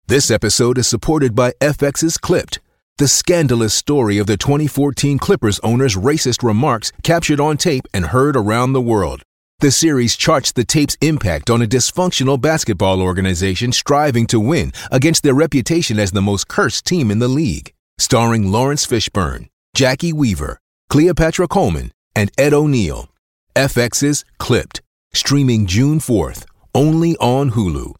This episode is supported by FX's Clipped, the scandalous story of the 2014 Clippers owner's racist remarks captured on tape and heard around the world. The series charts the tape's impact on a dysfunctional basketball organization striving to win against their reputation as the most cursed team in the league. Starring Lawrence Fishburne, Jackie Weaver, Cleopatra Coleman, and Ed O'Neill. FX's Clipped, streaming June 4th, only on Hulu.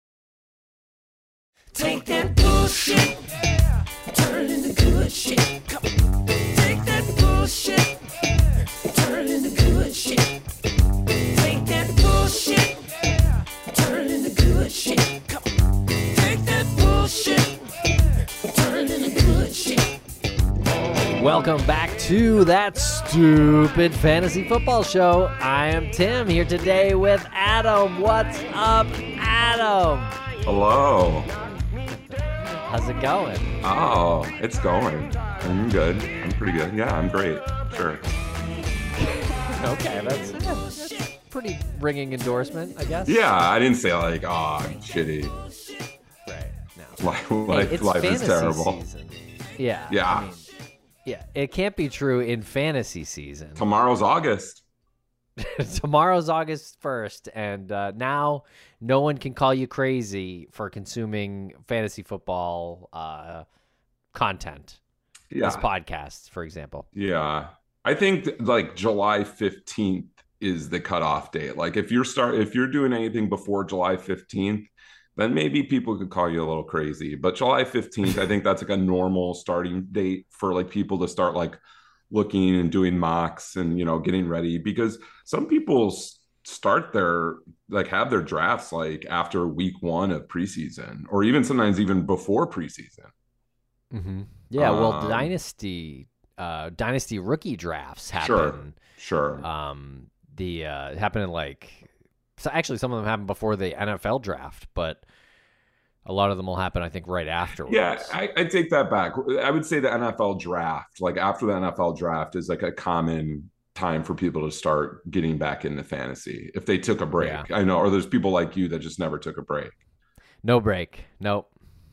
Take that bullshit, turn it into good shit. Come on. Take that bullshit, turn it into good shit. Take that bullshit, turn it into good shit. Come on. Take that bullshit, turn it into good shit. Welcome back to That Stupid Fantasy Football Show. I am Tim, here today with Adam. What's up, Adam? Hello. How's it going? Oh, it's going. I'm good. I'm pretty good. Yeah, I'm great. Sure. Okay, that's a pretty ringing endorsement, I guess. Yeah, I didn't say like, oh, I'm shitty. Right. No. Life is terrible. Season. Yeah. Yeah. I mean, yeah, it can't be true in fantasy season. Tomorrow's August. Tomorrow's August 1st, and now no one can call you crazy for consuming fantasy football content. Yeah. This podcast, for example. Yeah. I think like July 15th is the cutoff date. Like if you're doing anything before July 15th, then maybe people could call you a little crazy. But July 15th, I think that's like a normal starting date for like people to start like looking and doing mocks and, you know, getting ready, because some people start have their drafts like after week 1 of preseason, or even sometimes even before preseason. Mm-hmm. Yeah. Well, dynasty rookie drafts happen. Sure. Happen in so actually some of them happen before the NFL draft, but a lot of them will happen, I think, right afterwards. Yeah, I take that back. I would say the NFL draft, like after the NFL draft, is like a common time for people to start getting back into fantasy if they took a break. Yeah. I know, or there's people like you that just never took a break. No break. Nope.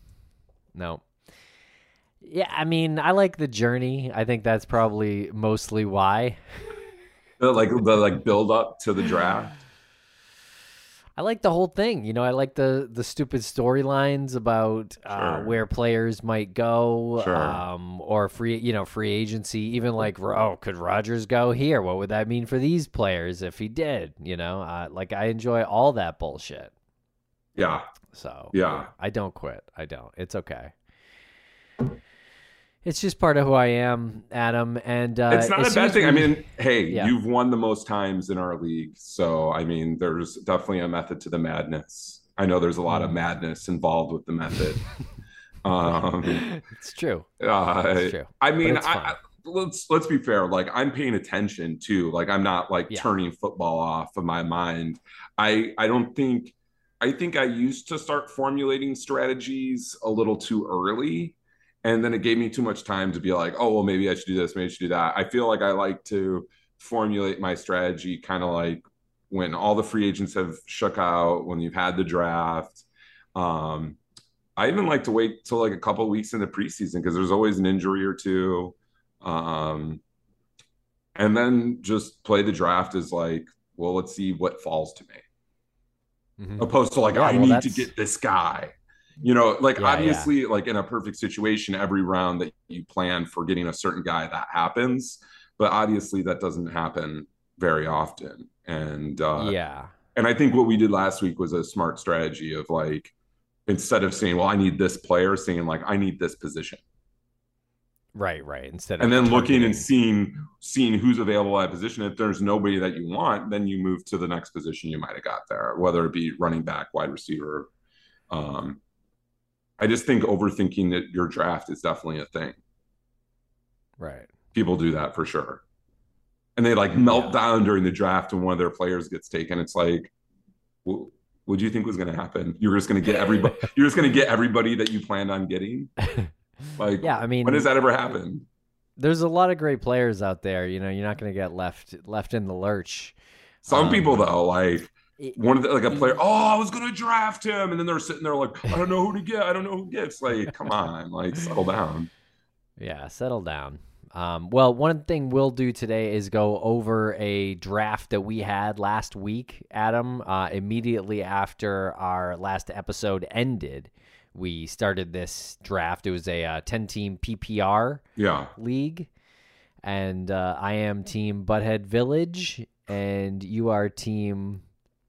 Yeah, I mean, I like the journey. I think that's probably mostly why. the build up to the draft. I like the whole thing. You know, I like the stupid storylines about where players might go, or free agency. Even like, could Rodgers go here? What would that mean for these players if he did? You know, I enjoy all that bullshit. Yeah. So yeah, I don't quit. I don't. It's okay. It's just part of who I am, Adam. And it's not a bad thing. I mean, hey, you've won the most times in our league. So, I mean, there's definitely a method to the madness. I know there's a lot of madness involved with the method. It's true. It's true. I mean, let's be fair. Like, I'm paying attention too. Like, I'm not turning football off of my mind. I think I used to start formulating strategies a little too early. And then it gave me too much time to be like, oh, well, maybe I should do this, maybe I should do that. I feel like I like to formulate my strategy kind of like when all the free agents have shook out, when you've had the draft. I even like to wait till like a couple of weeks in the preseason because there's always an injury or two. And then just play the draft as like, well, let's see what falls to me. Mm-hmm. Opposed to like, I need to get this guy. You know, like obviously, like in a perfect situation, every round that you plan for getting a certain guy, that happens. But obviously, that doesn't happen very often. And and I think what we did last week was a smart strategy of like, instead of saying, well, I need this player, saying like, I need this position. Right. Instead of and then looking and seeing who's available at position. If there's nobody that you want, then you move to the next position you might have got there, whether it be running back, wide receiver. I just think overthinking that your draft is definitely a thing. Right. People do that for sure. And they like melt down during the draft when one of their players gets taken. It's like, what do you think was going to happen? You're just going to get everybody. You're just going to get everybody that you planned on getting. Like, I mean, when does that ever happen? There's a lot of great players out there. You know, you're not going to get left in the lurch. Some people though, like one of the, like a player, I was gonna draft him, and then they're sitting there like, I don't know who to get. I don't know who gets. Like, come on, like settle down. Yeah, settle down. Well, one thing we'll do today is go over a draft that we had last week, Adam. Immediately after our last episode ended, we started this draft. It was a 10-team PPR league. And I am team Butthead Village, and you are team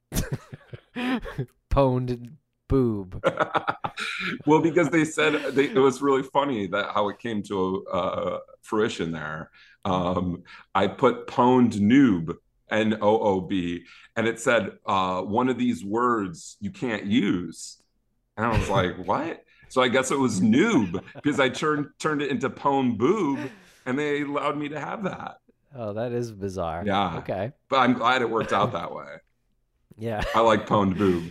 Pwned Boob. Well, because they said it was really funny that how it came to fruition there. I put Pwned Noob, Noob, and it said one of these words you can't use. And I was like, what? So I guess it was noob because I turned it into Pwned Boob, and they allowed me to have that. Oh, that is bizarre. Yeah. Okay. But I'm glad it worked out that way. Yeah. I like Pwned Boob.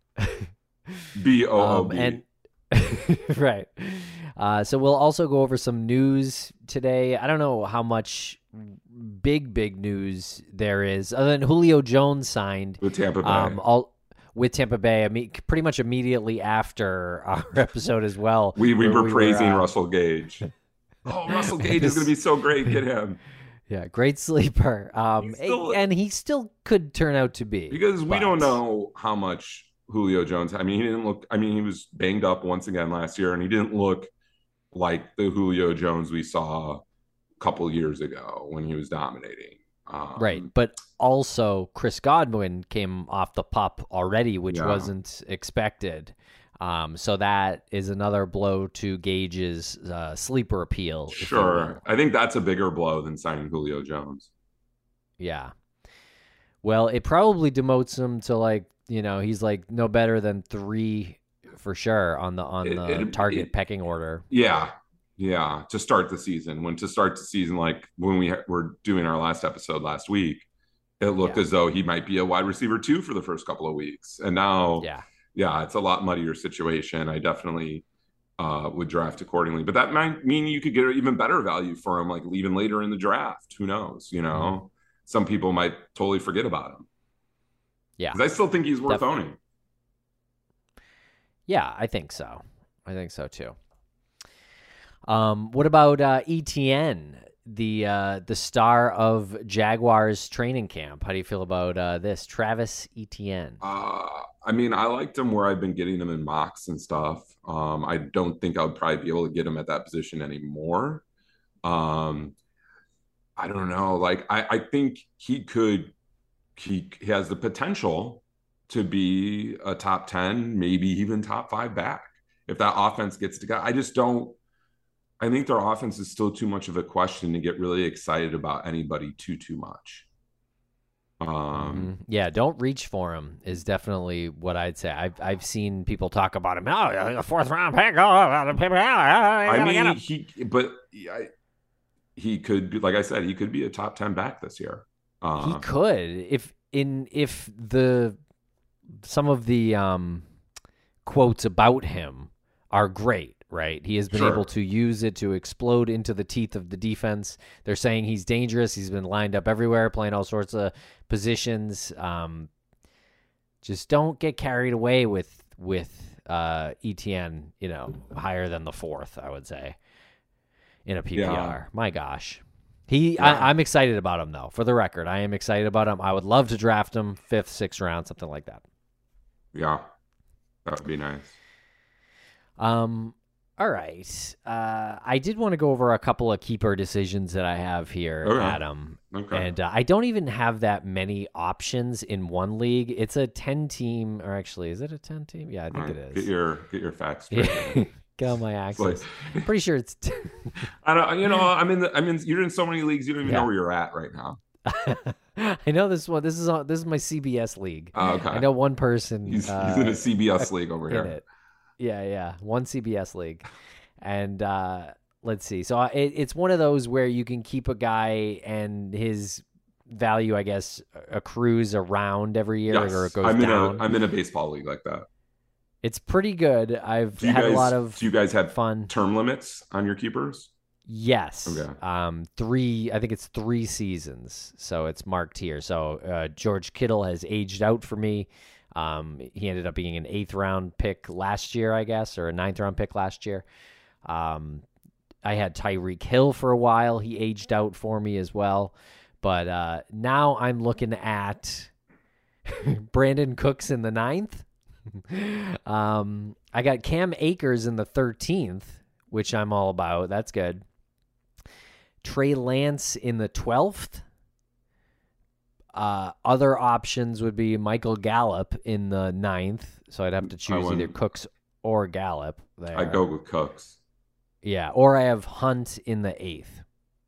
B-O-O-B. And right. So we'll also go over some news today. I don't know how much big news there is other than Julio Jones signed with Tampa Bay. With Tampa Bay, pretty much immediately after our episode as well. We were praising Russell Gage. Oh, Russell Gage is going to be so great. Get him. Yeah, great sleeper. And he still could turn out to be. Because we don't know how much Julio Jones, he was banged up once again last year, and he didn't look like the Julio Jones we saw a couple years ago when he was dominating. Right, but also Chris Godwin came off the pup already, which wasn't expected. So that is another blow to Gage's sleeper appeal. Sure. I think that's a bigger blow than signing Julio Jones. Yeah. Well, it probably demotes him to he's like no better than 3 for sure on the target pecking order. Yeah. Yeah. To start the season. Like when we were doing our last episode last week, it looked as though he might be a wide receiver 2 for the first couple of weeks. And now, it's a lot muddier situation. I definitely would draft accordingly. But that might mean you could get even better value for him, like even later in the draft. Who knows? Some people might totally forget about him. Yeah. Because I still think he's worth owning. Yeah, I think so. I think so too. What about ETN, the star of Jaguars training camp? How do you feel about this, Travis Etienne? I liked him where I've been getting him in mocks and stuff. I don't think I would probably be able to get him at that position anymore. I don't know. Like I think he has the potential to be a top 10, maybe even top 5 back if that offense gets together. I think their offense is still too much of a question to get really excited about anybody too much. Yeah, don't reach for him is definitely what I'd say. I've seen people talk about him. Oh, the 4th round pick. He could be, like I said, he could be a top 10 back this year. He could if some of the quotes about him are great. Right. He has been able to use it to explode into the teeth of the defense. They're saying he's dangerous. He's been lined up everywhere, playing all sorts of positions. Just don't get carried away with ETN, higher than the 4th, I would say, in a PPR. Yeah. My gosh. I'm excited about him, though. For the record, I am excited about him. I would love to draft him 5th, 6th round, something like that. Yeah, that would be nice. All right. I did want to go over a couple of keeper decisions that I have here, Adam. Okay. And I don't even have that many options in one league. It's a 10-team, or actually, is it a 10-team? Yeah, I think it is. Get your facts straight. Get on my access. I'm pretty sure it's. I don't. You're in so many leagues. You don't even know where you're at right now. I know this one. This is my CBS league. Oh, okay. I know one person. He's in a CBS league over here. It. Yeah. One CBS league. And let's see. So it's one of those where you can keep a guy and his value, I guess, accrues around every year, or it goes down. I'm in a baseball league like that. It's pretty good. I've had a lot of Do you guys have fun term limits on your keepers? Yes. Okay. 3. I think it's 3 seasons, so it's marked here. So George Kittle has aged out for me. He ended up being an 8th round pick last year, I guess, or a 9th round pick last year. I had Tyreek Hill for a while. He aged out for me as well. But now I'm looking at Brandon Cooks in the 9th. I got Cam Akers in the 13th, which I'm all about. That's good. Trey Lance in the 12th. Other options would be Michael Gallup in the 9th. So I'd have to choose either Cooks or Gallup there. I'd go with Cooks. Yeah, or I have Hunt in the 8th.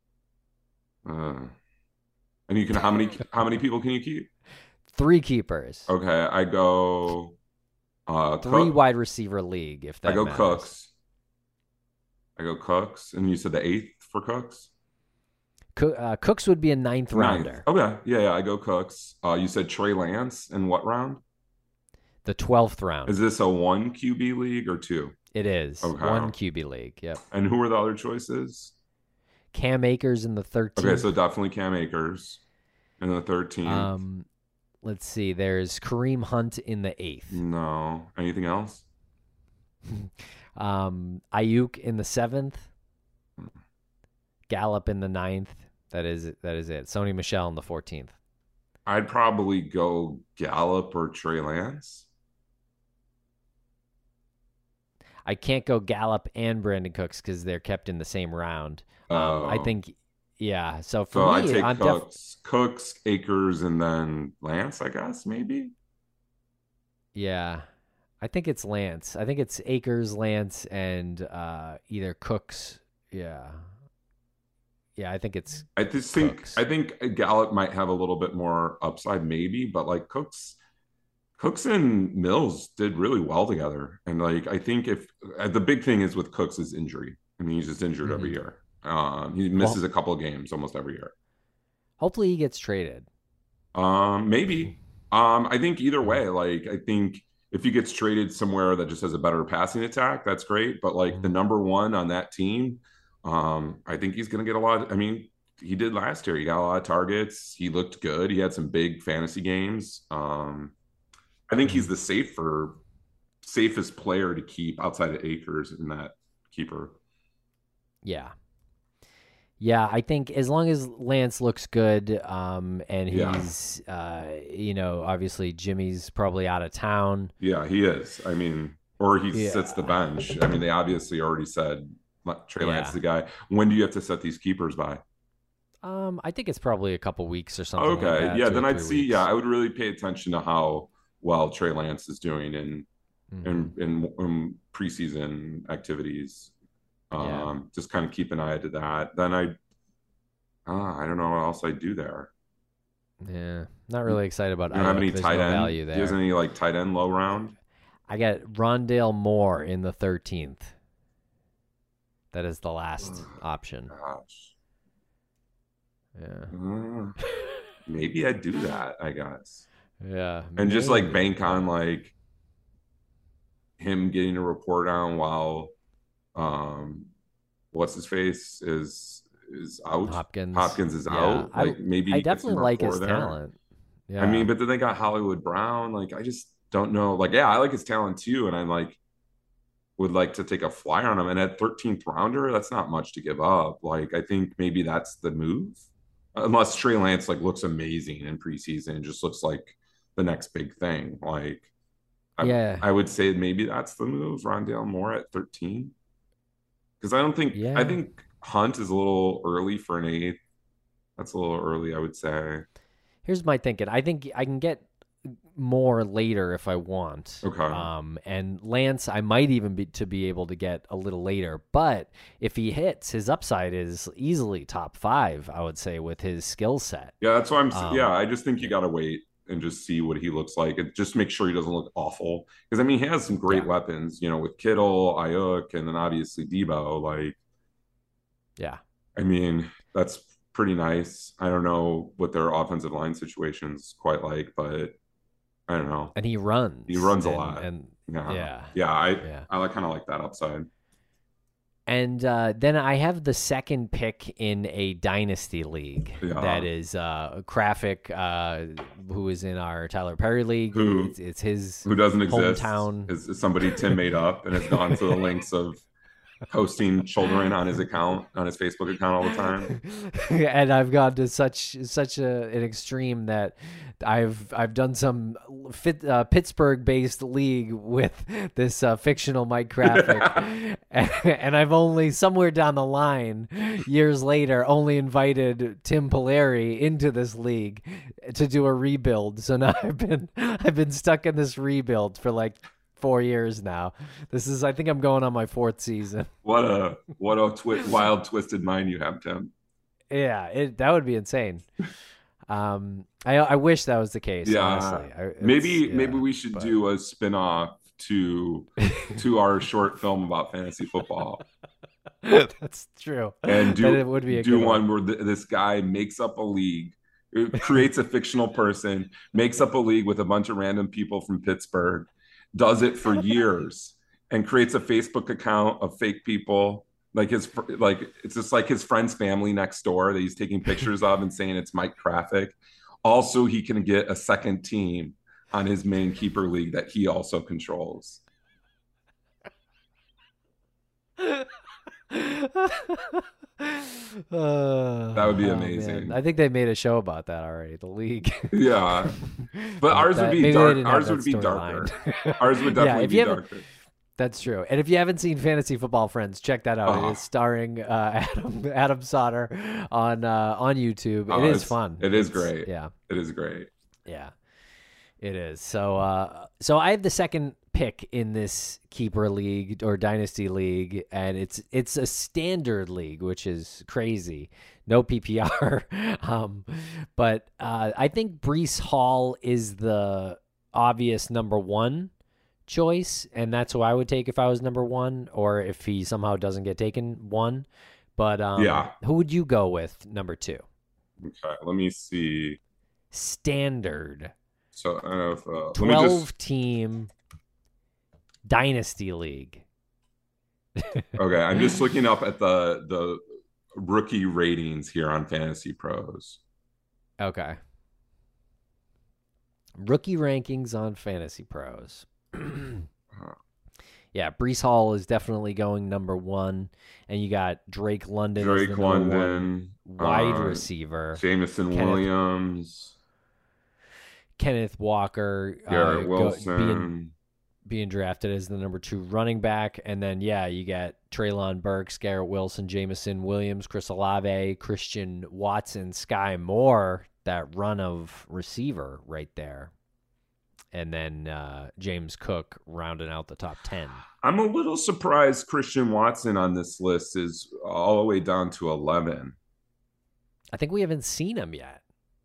And you can how many people can you keep? 3 keepers. Okay, I go 3 wide receiver league, if that I go matters. Cooks. And you said the 8th for Cooks? Cooks would be a 9th rounder. Okay, yeah, I go Cooks. You said Trey Lance in what round? The 12th round. Is this a 1 QB league or 2? It is. Okay. 1 QB league, yep. And who are the other choices? Cam Akers in the 13th. Okay, so definitely Cam Akers in the 13th. Let's see. There's Kareem Hunt in the 8th. No. Anything else? Ayuk in the 7th. Gallup in the 9th. That is it. Sony Michel in the 14th. I'd probably go Gallup or Trey Lance. I can't go Gallup and Brandon Cooks because they're kept in the same round. I think, yeah. So for me, I take Cooks, Akers, and then Lance, I guess, maybe. Yeah. I think it's Lance. I think it's Akers, Lance, and either Cooks. Yeah. Yeah, I think it's. I think Gallup might have a little bit more upside, maybe, but like Cooks and Mills did really well together, and like I think if the big thing is with Cooks is injury. I mean, he's just injured every year. He misses a couple of games almost every year. Hopefully, he gets traded. Maybe. I think either way, like I think if he gets traded somewhere that just has a better passing attack, that's great. But like the number one on that team. I think he's going to get a lot. I mean, he did last year. He got a lot of targets. He looked good. He had some big fantasy games. I think he's the safest player to keep outside of Akers in that keeper. Yeah. Yeah, I think as long as Lance looks good, and he's, obviously Jimmy's probably out of town. Yeah, he is. I mean, or he sits the bench. I mean, they obviously already said Trey Lance is the guy. When do you have to set these keepers by? I think it's probably a couple weeks or something. Okay, like that, yeah, then I'd see. Weeks. Yeah, I would really pay attention to how well Trey Lance is doing in preseason activities. Just kind of keep an eye to that. Then I don't know what else I'd do there. Yeah, not really excited about. You don't have any tight end value there. Do you have any like tight end low round? I got Rondale Moore in the 13th. That is the last option. Gosh. Yeah. Maybe I'd do that, I guess. Yeah. And just like bank on like him getting a report on while what's his face is out. Hopkins is out. Like maybe I definitely like his talent. Yeah. I mean, but then they got Hollywood Brown. Like I just don't know. Like, yeah, I like his talent too. And I'm like, would like to take a flyer on him, and at 13th rounder, that's not much to give up. Like I think maybe that's the move, unless Trey Lance like looks amazing in preseason and just looks like the next big thing. Like, I would say maybe that's the move. Rondale Moore at 13, because I don't think I think Hunt is a little early for an 8th. That's a little early, I would say. Here's my thinking. I think I can get more later if I want. Okay. And Lance, I might even be able to get a little later. But if he hits, his upside is easily top 5, I would say, with his skill set. Yeah, that's why I'm. I just think you got to wait and just see what he looks like, and just make sure he doesn't look awful. Because I mean, he has some great weapons, with Kittle, Ayuk, and then obviously Debo. Like, yeah, I mean, that's pretty nice. I don't know what their offensive line situation's quite like, but I don't know. And he runs. He runs a lot. And I kind of like that upside. And then I have the second pick in a dynasty league that is Krafik, who is in our Tyler Perry league. It's his who doesn't hometown. Exist. Is somebody Tim made up and has gone to the links of posting children on his Facebook account all the time. And I've gone to such an extreme that I've done some Pittsburgh-based league with this fictional Mike Krafik, and I've only somewhere down the line, years later, only invited Tim Polari into this league to do a rebuild. So now I've been stuck in this rebuild for like 4 years now. I think I'm going on my 4th season. What a wild, twisted mind you have, Tim. Yeah, that would be insane. I wish that was the case. Yeah, honestly. Maybe we should do a spin-off to our short film about fantasy football. That's true. And do one where this guy makes up a league, creates a fictional person, makes up a league with a bunch of random people from Pittsburgh, does it for years, and creates a Facebook account of fake people, it's just like his friend's family next door that he's taking pictures of and saying it's Mike Krafik. Also, he can get a second team on his main keeper league that he also controls. That would be amazing. Man. I think they made a show about that already, the league. Yeah. But ours would be dark. Ours would be darker. Ours would definitely be darker. That's true. And if you haven't seen Fantasy Football Friends, check that out. It is starring Adam Sauter on YouTube. It is fun. It is great. Yeah. It is great. Yeah. It is. So I have the second pick in this keeper league or dynasty league, and it's a standard league, which is crazy. No PPR. But I think Breece Hall is the obvious number one choice, and that's who I would take if I was number one, or if he somehow doesn't get taken one. But who would you go with number two? Okay, let me see. Standard. So I don't know if 12-team dynasty league. Okay, I'm just looking up at the rookie ratings here on Fantasy Pros. Okay. Rookie rankings on Fantasy Pros. Yeah, Breece Hall is definitely going number one, and you got Drake London, wide receiver, Jameson Williams, Kenneth Walker, Garrett Wilson being drafted as the number 2 running back, and then you got Treylon Burks, Garrett Wilson, Jameson Williams, Chris Olave, Christian Watson, Sky Moore, that run of receiver right there. And then James Cook rounding out the top 10. I'm a little surprised Christian Watson on this list is all the way down to 11. I think we haven't seen him yet.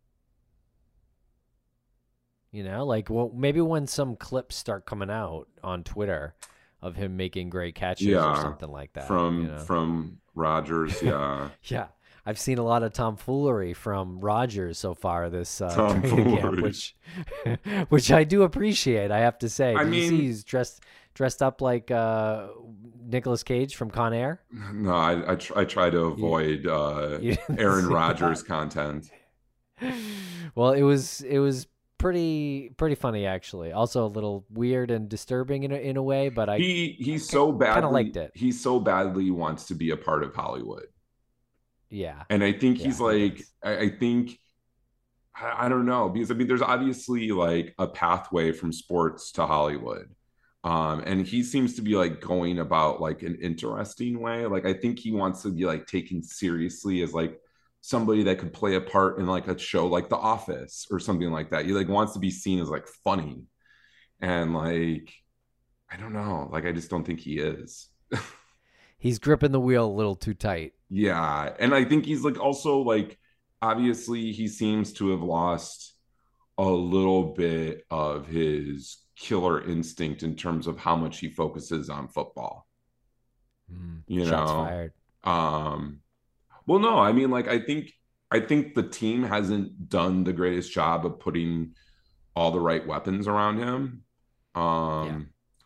You know, maybe when some clips start coming out on Twitter of him making great catches or something like that. From Rodgers, yeah. Yeah. I've seen a lot of tomfoolery from Rodgers so far this training camp, which I do appreciate, I have to say. You see he's dressed up like Nicolas Cage from Con Air? No, I try to avoid Aaron Rodgers content. Well, it was pretty funny, actually. Also a little weird and disturbing in a way, but he's so badly kind of liked it. He so badly wants to be a part of Hollywood. Yeah. And I think he's I think, I don't know, because there's obviously like a pathway from sports to Hollywood. And he seems to be like going about like an interesting way. Like, I think he wants to be like taken seriously as like somebody that could play a part in like a show like The Office or something like that. He like wants to be seen as like funny. And like, I don't know, like, I just don't think he is. He's gripping the wheel a little too tight. Yeah. And I think he's like also like, obviously he seems to have lost a little bit of his killer instinct in terms of how much he focuses on football. Shots fired. Well, no, I mean, like, I think the team hasn't done the greatest job of putting all the right weapons around him.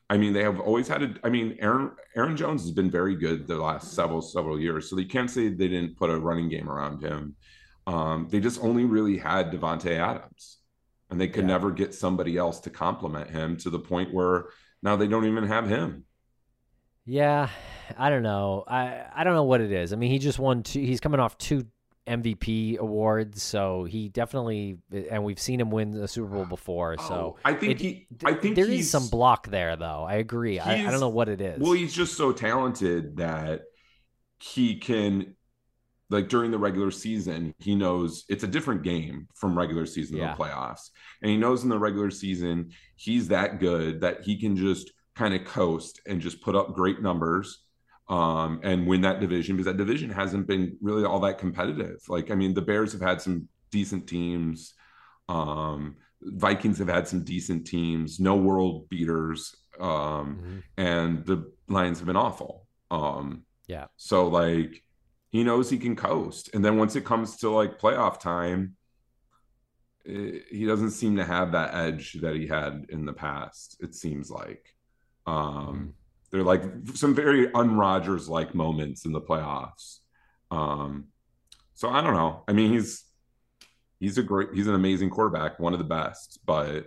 I mean, they have always had Aaron Jones has been very good the last several years, so you can't say they didn't put a running game around him. They just only really had Davante Adams, and they could never get somebody else to complement him to the point where now they don't even have him. Yeah, I don't know. I don't know what it is. I mean, he just won he's coming off 2 MVP awards, so he definitely, and we've seen him win the Super Bowl before. So I think there is some block there, though. I agree. I don't know what it is. Well, he's just so talented that he can, like during the regular season, he knows it's a different game from regular season to the playoffs, and he knows in the regular season he's that good that he can just kind of coast and just put up great numbers. And win that division, because that division hasn't been really all that competitive. Like, I mean, the Bears have had some decent teams. Vikings have had some decent teams, no world beaters. And the Lions have been awful. So like, he knows he can coast. And then once it comes to like playoff time, he doesn't seem to have that edge that he had in the past, it seems like. They're like some very un-Rodgers like moments in the playoffs. So I don't know. I mean, he's an amazing quarterback, one of the best, but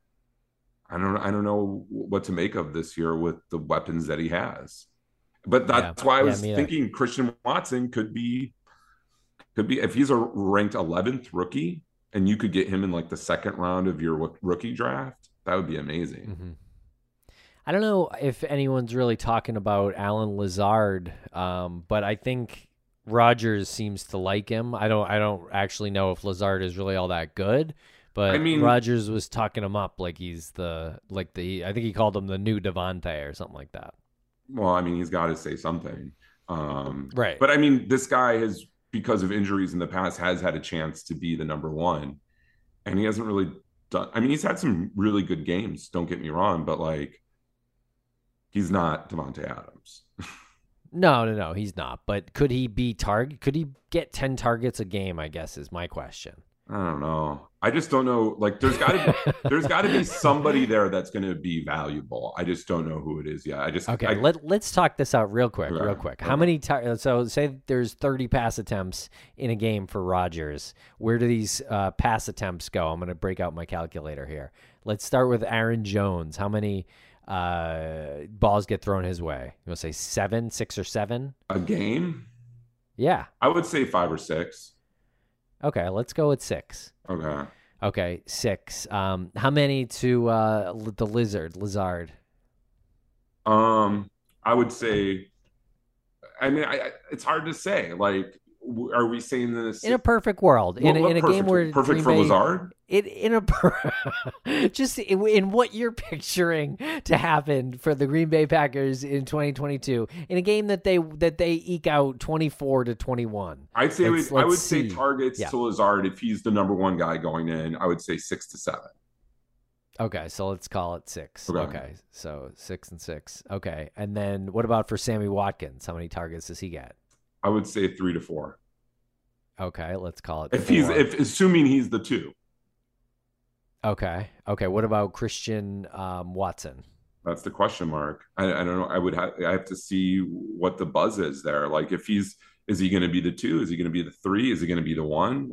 I don't know what to make of this year with the weapons that he has. But that's why I was thinking Christian Watson could be if he's a ranked 11th rookie and you could get him in like the second round of your rookie draft, that would be amazing. Mm-hmm. I don't know if anyone's really talking about Allen Lazard, but I think Rodgers seems to like him. I don't actually know if Lazard is really all that good, but I mean, Rodgers was talking him up like he's I think he called him the new Davante or something like that. Well, I mean, he's got to say something. Right. But I mean, this guy has, because of injuries in the past, has had a chance to be the number one, and he hasn't really done. I mean, he's had some really good games, don't get me wrong, but like, he's not Davante Adams. No, he's not. But could he Could he get 10 targets a game, I guess, is my question. I don't know. I just don't know. Like, there's got to be somebody there that's going to be valuable. I just don't know who it is yet. Let's talk this out real quick. Okay. How many so say there's 30 pass attempts in a game for Rodgers. Where do these pass attempts go? I'm going to break out my calculator here. Let's start with Aaron Jones. How many balls get thrown his way? You want to say 6 or 7 a game? Yeah, I would say 5 or 6. Okay, let's go with 6. Okay, 6. How many to the Lazard? I would say. I mean, it's hard to say. Like, are we saying this in a perfect world? In a game where perfect for Lazard? Just in what you're picturing to happen for the Green Bay Packers in 2022, in a game that they eke out 24-21. I'd say I would say targets to Lazard if he's the number one guy going in. I would say 6 to 7. Okay, so let's call it 6. Okay, so 6 and 6. Okay, and then what about for Sammy Watkins? How many targets does he get? I would say 3 to 4. Okay, let's call it. If assuming he's the 2. Okay. What about Christian Watson? That's the question mark. I don't know. I have to see what the buzz is there. Like, if is he going to be the 2? Is he going to be the 3? Is he going to be the 1?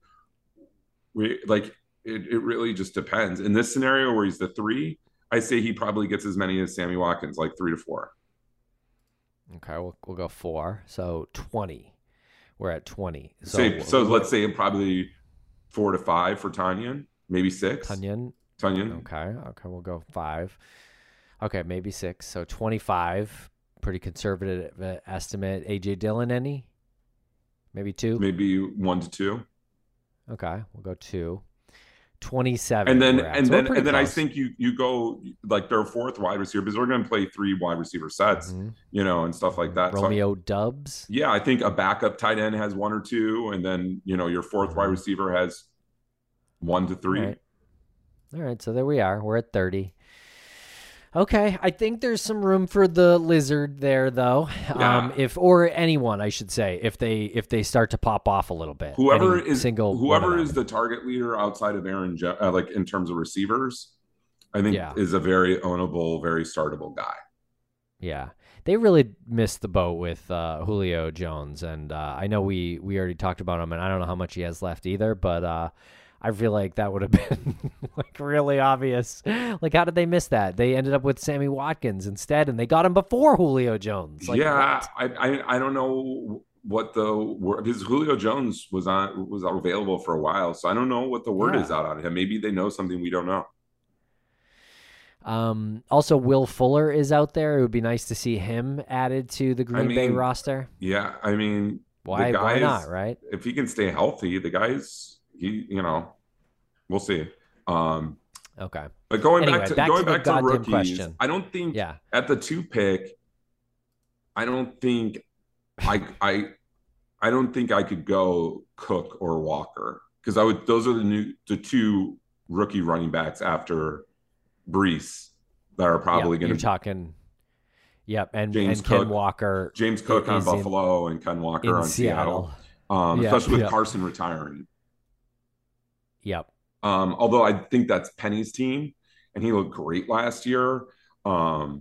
It really just depends. In this scenario where he's the 3, I say he probably gets as many as Sammy Watkins, like 3 to 4. Okay, we'll go 4. So 20. We're at 20. So let's say probably 4 to 5 for Tanyan, maybe 6. Tanyan. Okay, we'll go 5. Okay, maybe 6. So 25. Pretty conservative estimate. AJ Dillon, any? Maybe 2. Maybe 1 to 2. Okay, we'll go 2. 27. And then I think you go like their 4th wide receiver, because we're going to play 3 wide receiver sets, and stuff like that. Romeo Doubs. Yeah, I think a backup tight end has 1 or 2, and then your 4th wide receiver has 1 to 3. All right, so there we are. We're at 30. Okay, I think there's some room for the Lizard there, though. Yeah. Or anyone, I should say, if they start to pop off a little bit. Whoever is the target leader outside of Aaron, like in terms of receivers, I think is a very ownable, very startable guy. Yeah. They really missed the boat with Julio Jones, and I know we already talked about him, and I don't know how much he has left either, but I feel like that would have been like really obvious. Like, how did they miss that? They ended up with Sammy Watkins instead, and they got him before Julio Jones. Like, I don't know what because Julio Jones was available for a while, so I don't know what the word is out on him. Maybe they know something we don't know. Also, Will Fuller is out there. It would be nice to see him added to the Green Bay roster. Yeah, I mean, why not, right? If he can stay healthy, the guy's we'll see. Okay, but going back to the rookies, question. I don't think at the 2 pick, I don't think I don't think I could go Cook or Walker, because those are the 2 rookie running backs after Brees that are probably going to be talking. Yep, and James Ken Cook, Walker. James Cook on Buffalo and Ken Walker on Seattle. Especially with Carson retiring. Yep. Although I think that's Penny's team, and he looked great last year. I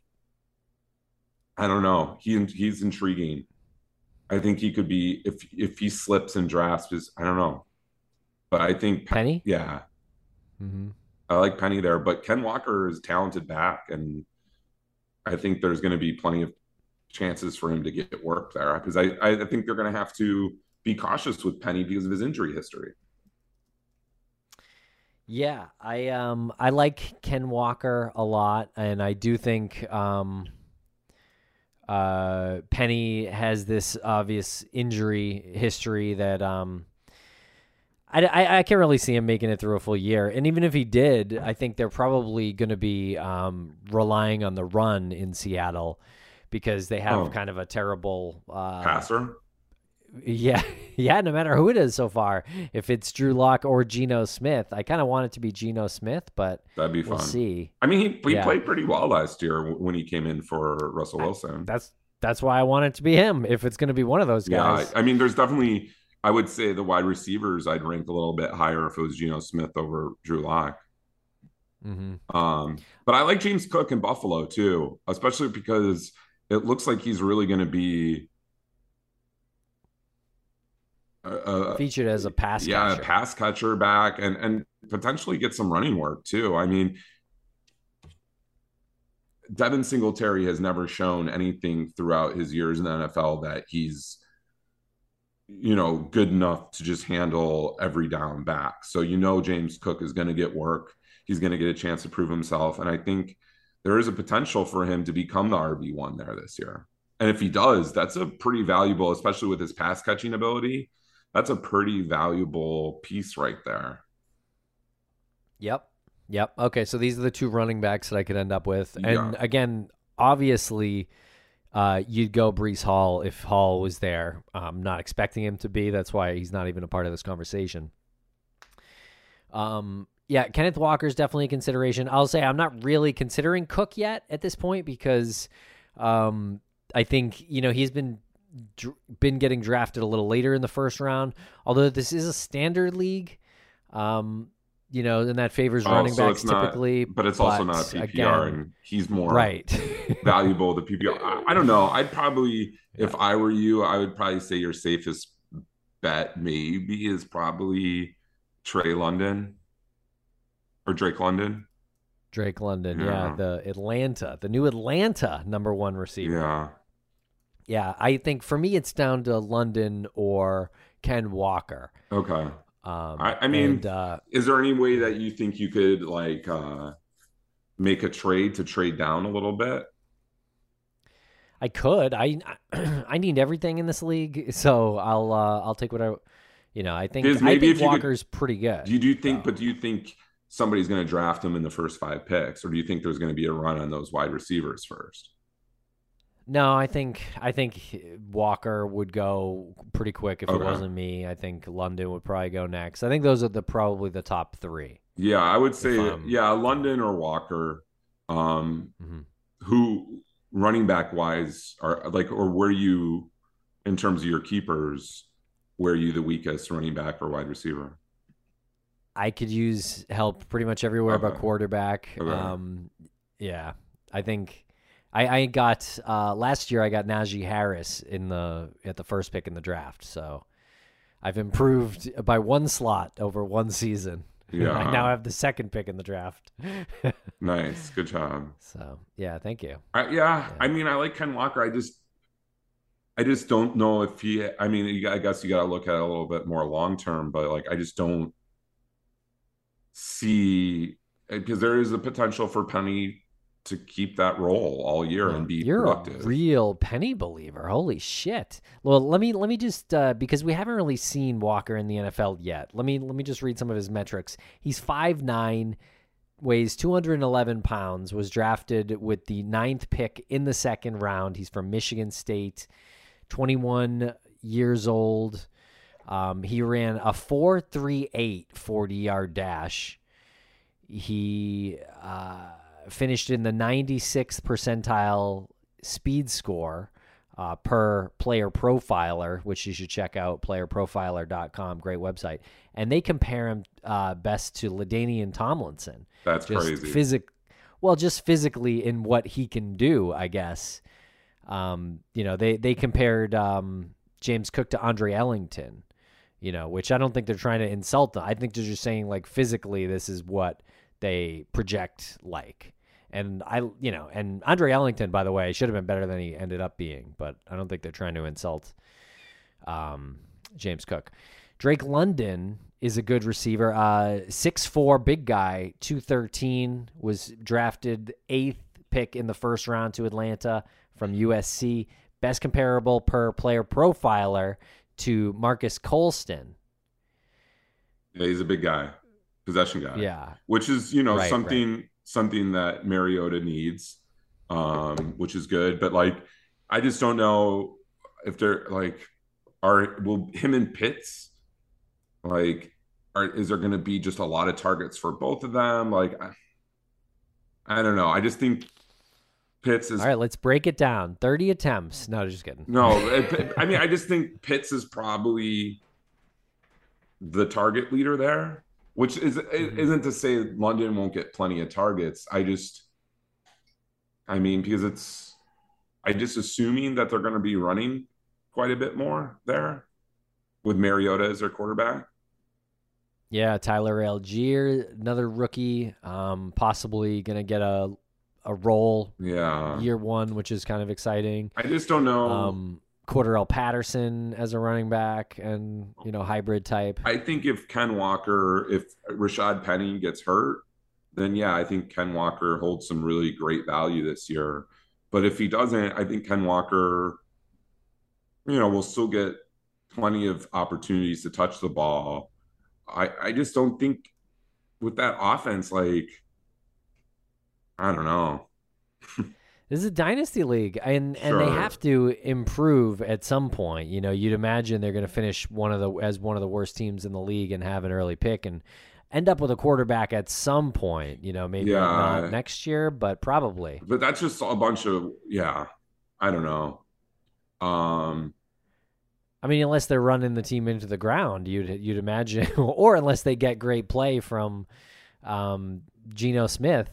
don't know. He's intriguing. I think he could be, if he slips in drafts, I don't know. But I think Penny. Yeah. Mm-hmm. I like Penny there, but Ken Walker is talented back, and I think there's going to be plenty of chances for him to get work there, because I think they're going to have to be cautious with Penny because of his injury history. Yeah, I like Ken Walker a lot, and I do think Penny has this obvious injury history that I can't really see him making it through a full year. And even if he did, I think they're probably going to be relying on the run in Seattle, because they have kind of a terrible passer. Yeah, no matter who it is so far. If it's Drew Lock or Geno Smith, I kind of want it to be Geno Smith, but that'd be fun. We'll see. I mean, he played pretty well last year when he came in for Russell Wilson. That's why I want it to be him, if it's going to be one of those guys. Yeah, I mean, there's definitely, I would say the wide receivers I'd rank a little bit higher if it was Geno Smith over Drew Lock. Mm-hmm. But I like James Cook in Buffalo too, especially because it looks like he's really going to be featured as a pass catcher. Yeah, a pass catcher back, and potentially get some running work too. I mean, Devin Singletary has never shown anything throughout his years in the NFL that he's, good enough to just handle every down back. So, James Cook is going to get work. He's going to get a chance to prove himself. And I think there is a potential for him to become the RB1 there this year. And if he does, that's a pretty valuable, especially with his pass catching ability, that's a pretty valuable piece right there. Yep. Okay, so these are the 2 running backs that I could end up with. And again, obviously, you'd go Breece Hall if Hall was there. I'm not expecting him to be. That's why he's not even a part of this conversation. Kenneth Walker's definitely a consideration. I'll say I'm not really considering Cook yet at this point, because I think, he's been getting drafted a little later in the first round, although this is a standard league. And that favors running backs typically. But it's also not a PPR, again, and he's more valuable to PPR. I don't know. I'd probably, if I were you, I would probably say your safest bet maybe is probably Drake London. Drake London, the new Atlanta number 1 receiver. Yeah, I think for me it's down to London or Ken Walker. Okay. I mean, is there any way that you think you could make a trade to trade down a little bit? I could. I need everything in this league, so I'll take what I think Walker's pretty good. Do you think somebody's going to draft him in the first 5 picks, or do you think there's going to be a run on those wide receivers first? No, I think Walker would go pretty quick if it wasn't me. I think London would probably go next. I think those are probably the top 3. Yeah, I would say London or Walker. Who running back wise are or where you, in terms of your keepers, where are you the weakest running back or wide receiver? I could use help pretty much everywhere but quarterback. Okay. Yeah, I think I got last year I got Najee Harris at the first pick in the draft, so I've improved by one slot over one season. Yeah. I now have the second pick in the draft. Nice. Good job. So, yeah, thank you. I mean, I like Ken Walker. I just don't know if I mean, I guess you got to look at it a little bit more long term, but like, I just don't see, because there is a potential for Penny to keep that role all year and be productive. You're a real Penny believer. Holy shit. Well, let me just because we haven't really seen Walker in the NFL yet. Let me just read some of his metrics. He's 5'9", weighs 211 pounds, was drafted with the 9th pick in the second round. He's from Michigan State, 21 years old. He ran a 4.38 40-yard dash. He finished in the 96th percentile speed score per Player Profiler, which you should check out, playerprofiler.com, great website. And they compare him best to LaDainian Tomlinson. That's crazy. Just physically in what he can do, I guess. They compared James Cook to Andre Ellington, which I don't think they're trying to insult them. I think they're just saying, like, physically this is what they project like. And and Andre Ellington, by the way, should have been better than he ended up being, but I don't think they're trying to insult James Cook. Drake London is a good receiver. 6'4", big guy, 213, was drafted 8th pick in the first round to Atlanta from USC. Best comparable per Player Profiler to Marcus Colston. Yeah, he's a big guy. Possession guy. Yeah. Which is, something that Mariota needs, which is good. But like, I just don't know if they're like, will him and Pitts, like, is there going to be just a lot of targets for both of them? Like, I don't know. I just think Pitts is. All right, let's break it down. 30 attempts. No, just kidding. No, I mean, I just think Pitts is probably the target leader there. Which isn't to say London won't get plenty of targets. Because I just assuming that they're going to be running quite a bit more there with Mariota as their quarterback. Yeah, Tyler Algier, another rookie, possibly going to get a role. Yeah, year one, which is kind of exciting. I just don't know. Cordarrelle Patterson as a running back and, hybrid type. I think if Rashad Penny gets hurt, then yeah, I think Ken Walker holds some really great value this year. But if he doesn't, I think Ken Walker, will still get plenty of opportunities to touch the ball. I just don't think with that offense, like, I don't know. This is a dynasty league, and they have to improve at some point. You'd imagine they're going to finish one of the worst teams in the league and have an early pick and end up with a quarterback at some point. Maybe not next year, but probably. But that's just a bunch of I don't know. Unless they're running the team into the ground, you'd imagine, or unless they get great play from Geno Smith.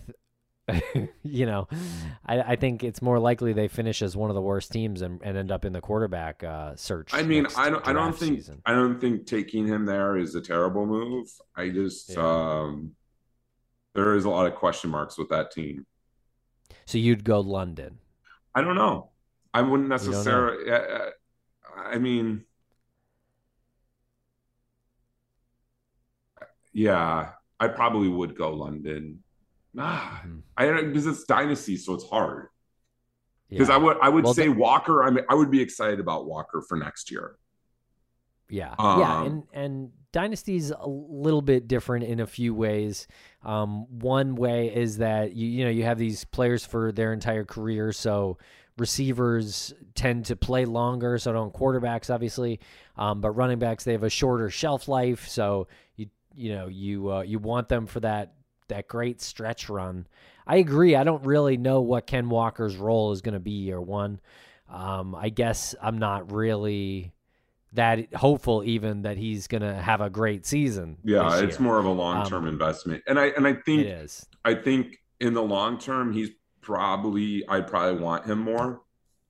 I think it's more likely they finish as one of the worst teams and end up in the quarterback search. I don't think taking him there is a terrible move. I just there is a lot of question marks with that team. So you'd go London? I don't know. I wouldn't necessarily. I probably would go London. I don't know, because it's dynasty, so it's hard. Because I would say Walker. I would be excited about Walker for next year. Yeah, and dynasty's a little bit different in a few ways. One way is that you have these players for their entire career, so receivers tend to play longer. So don't quarterbacks, obviously, but running backs, they have a shorter shelf life. So you want them for that great stretch run. I agree. I don't really know what Ken Walker's role is going to be year one. I guess I'm not really that hopeful even that he's going to have a great season. Yeah, it's more of a long-term investment. And I think it is. I think in the long term, I'd probably want him more.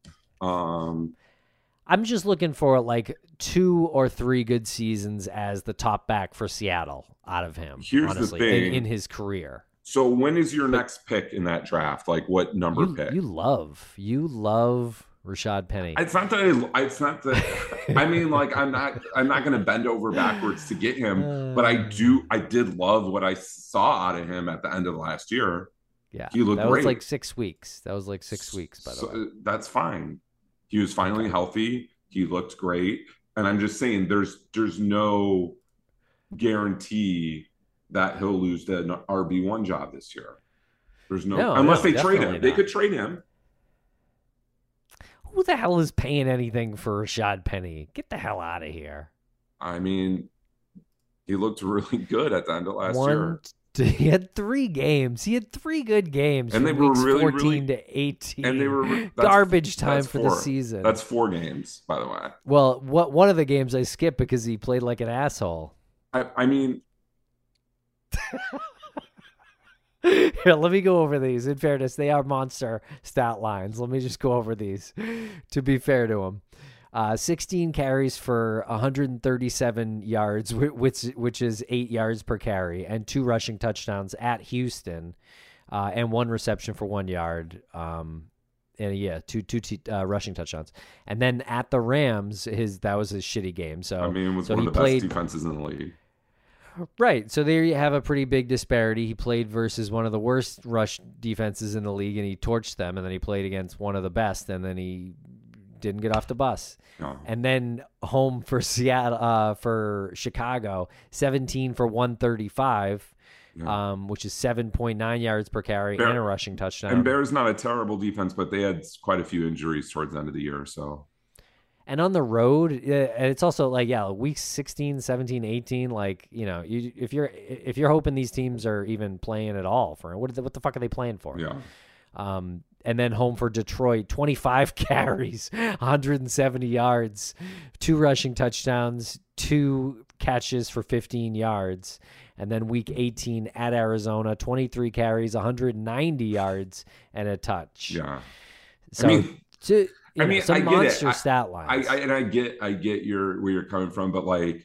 I'm just looking for like 2 or 3 good seasons as the top back for Seattle out of him. Here's honestly, the thing. in his career. So when is your next pick in that draft? Like what number pick? You love Rashad Penny. It's not that I mean, like I'm not going to bend over backwards to get him, but I did love what I saw out of him at the end of last year. Yeah, he looked great. That was like 6 weeks. By the way. That's fine. He was finally healthy. He looked great. And I'm just saying there's no guarantee that he'll lose the RB1 job this year. There's unless they trade him. They could trade him. Who the hell is paying anything for Rashad Penny? Get the hell out of here. I mean, he looked really good at the end of last year. He had 3 games. He had 3 good games. And they were really 14 to 18. And they were garbage time for the season. That's 4 games, by the way. Well, one of the games I skipped because he played like an asshole. I mean, here, let me go over these. In fairness, they are monster stat lines. Let me just go over these to be fair to him. 16 carries for 137 yards, which is 8 yards per carry, and 2 rushing touchdowns at Houston, and 1 reception for 1 yard. Two rushing touchdowns. And then at the Rams, that was his shitty game. So I mean, it was one of the best defenses in the league. Right. So there you have a pretty big disparity. He played versus one of the worst rush defenses in the league, and he torched them. And then he played against one of the best, and then he didn't get off the bus. No. And then home for for Chicago, 17 for 135, which is 7.9 yards per carry and a rushing touchdown. And Bears not a terrible defense, but they had quite a few injuries towards the end of the year. So. And on the road, it's also like, weeks 16, 17, 18, like, if you're hoping these teams are even playing at all for what the fuck are they playing for? Yeah. And then home for Detroit, 25 carries, 170 yards, 2 rushing touchdowns, 2 catches for 15 yards. And then week 18 at Arizona, 23 carries, 190 yards, and a touch. Yeah. So, some monster it. stat lines. I get where you're coming from, but like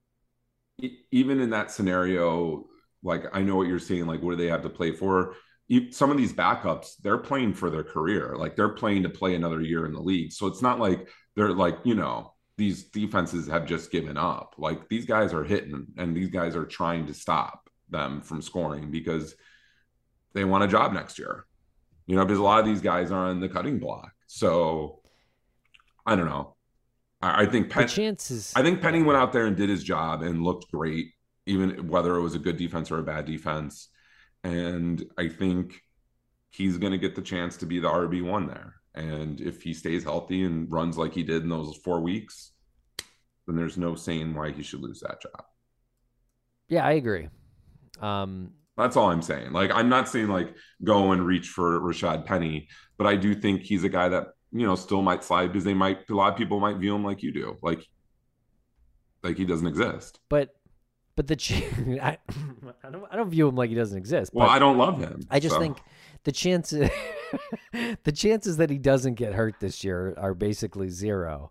even in that scenario, like I know what you're saying. Like, what do they have to play for? Some of these backups, they're playing for their career. Like they're playing to play another year in the league. So it's not like they're like, these defenses have just given up. Like these guys are hitting, and these guys are trying to stop them from scoring because they want a job next year. Because a lot of these guys are on the cutting block. So I don't know. I think Penny went out there and did his job and looked great, even whether it was a good defense or a bad defense. And I think he's going to get the chance to be the RB1 there. And if he stays healthy and runs like he did in those 4 weeks, then there's no saying why he should lose that job. Yeah, I agree. That's all I'm saying. Like, I'm not saying like go and reach for Rashad Penny, but I do think he's a guy that, still might slide because a lot of people might view him like you do. Like he doesn't exist. But I don't view him like he doesn't exist. Well, I don't love him. I just think the chances that he doesn't get hurt this year are basically 0.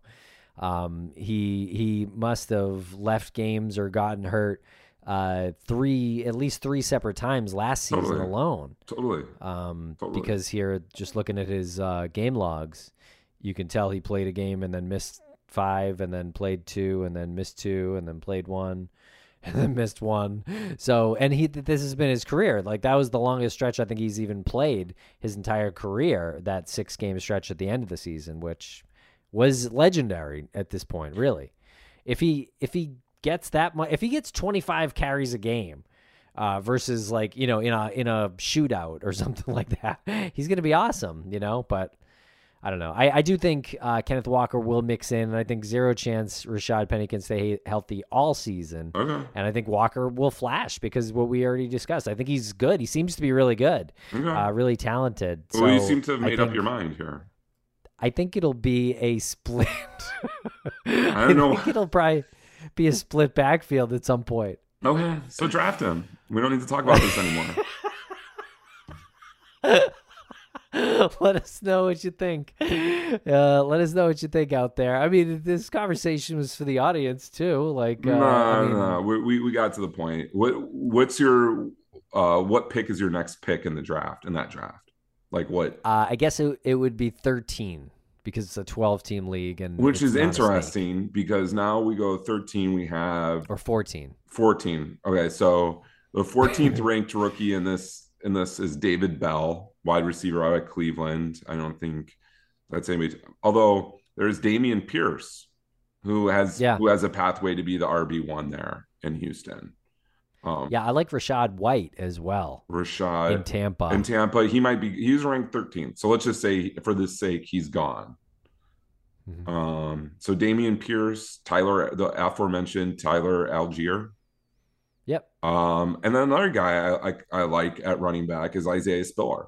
He must have left games or gotten hurt at least 3 separate times last season alone. Totally. Because here, just looking at his game logs, you can tell he played a game and then missed 5, and then played 2, and then missed 2, and then played 1. And then missed 1. So, and this has been his career. Like that was the longest stretch I think he's even played his entire career, that 6-game stretch at the end of the season, which was legendary at this point, really. If he gets that much, if he gets 25 carries a game, versus like, in a shootout or something like that, he's going to be awesome, but I don't know. I do think Kenneth Walker will mix in, and I think 0 chance Rashad Penny can stay healthy all season. Okay. And I think Walker will flash because what we already discussed. I think he's good. He seems to be really good, really talented. Well, you seem to have made up your mind here. I think it'll be a split. I don't know. I think it'll probably be a split backfield at some point. Okay, so draft him. We don't need to talk about this anymore. Let us know what you think. Let us know what you think out there. I mean, this conversation was for the audience too. Like, no. We got to the point. What's your what pick is your next pick in the draft? In that draft, like what? I guess it would be 13 because it's a 12-team league, and which is interesting because now we go 13. We have 14. 14. Okay, so the 14th ranked rookie in this is David Bell, wide receiver out of Cleveland. I don't think that's anybody. Although there's Dameon Pierce, who has a pathway to be the RB1 there in Houston. I like Rachaad White as well. Rachaad in Tampa. He's ranked 13th. So let's just say for this sake, he's gone. Mm-hmm. So Dameon Pierce, the aforementioned Tyler Algier. Yep. And then another guy I like at running back is Isaiah Spiller.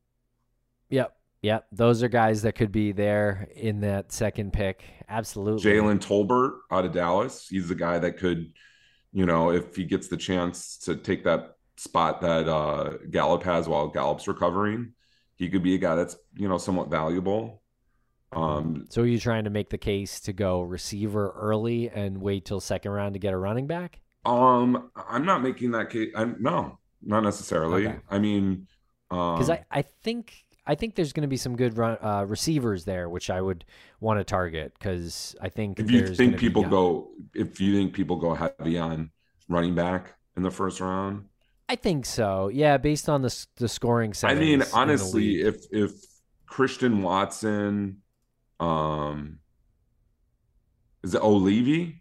Yep. Those are guys that could be there in that second pick. Absolutely. Jalen Tolbert out of Dallas. He's the guy that could, if he gets the chance to take that spot that Gallup has while Gallup's recovering, he could be a guy that's, somewhat valuable. So are you trying to make the case to go receiver early and wait till second round to get a running back? I'm not making that case. No, not necessarily. Okay. I mean, because I think there's going to be some good receivers there, which I would want to target because I think if you think people go heavy on running back in the first round, I think so. Yeah, based on the scoring settings. I mean, honestly, if Christian Watson, is it Olave?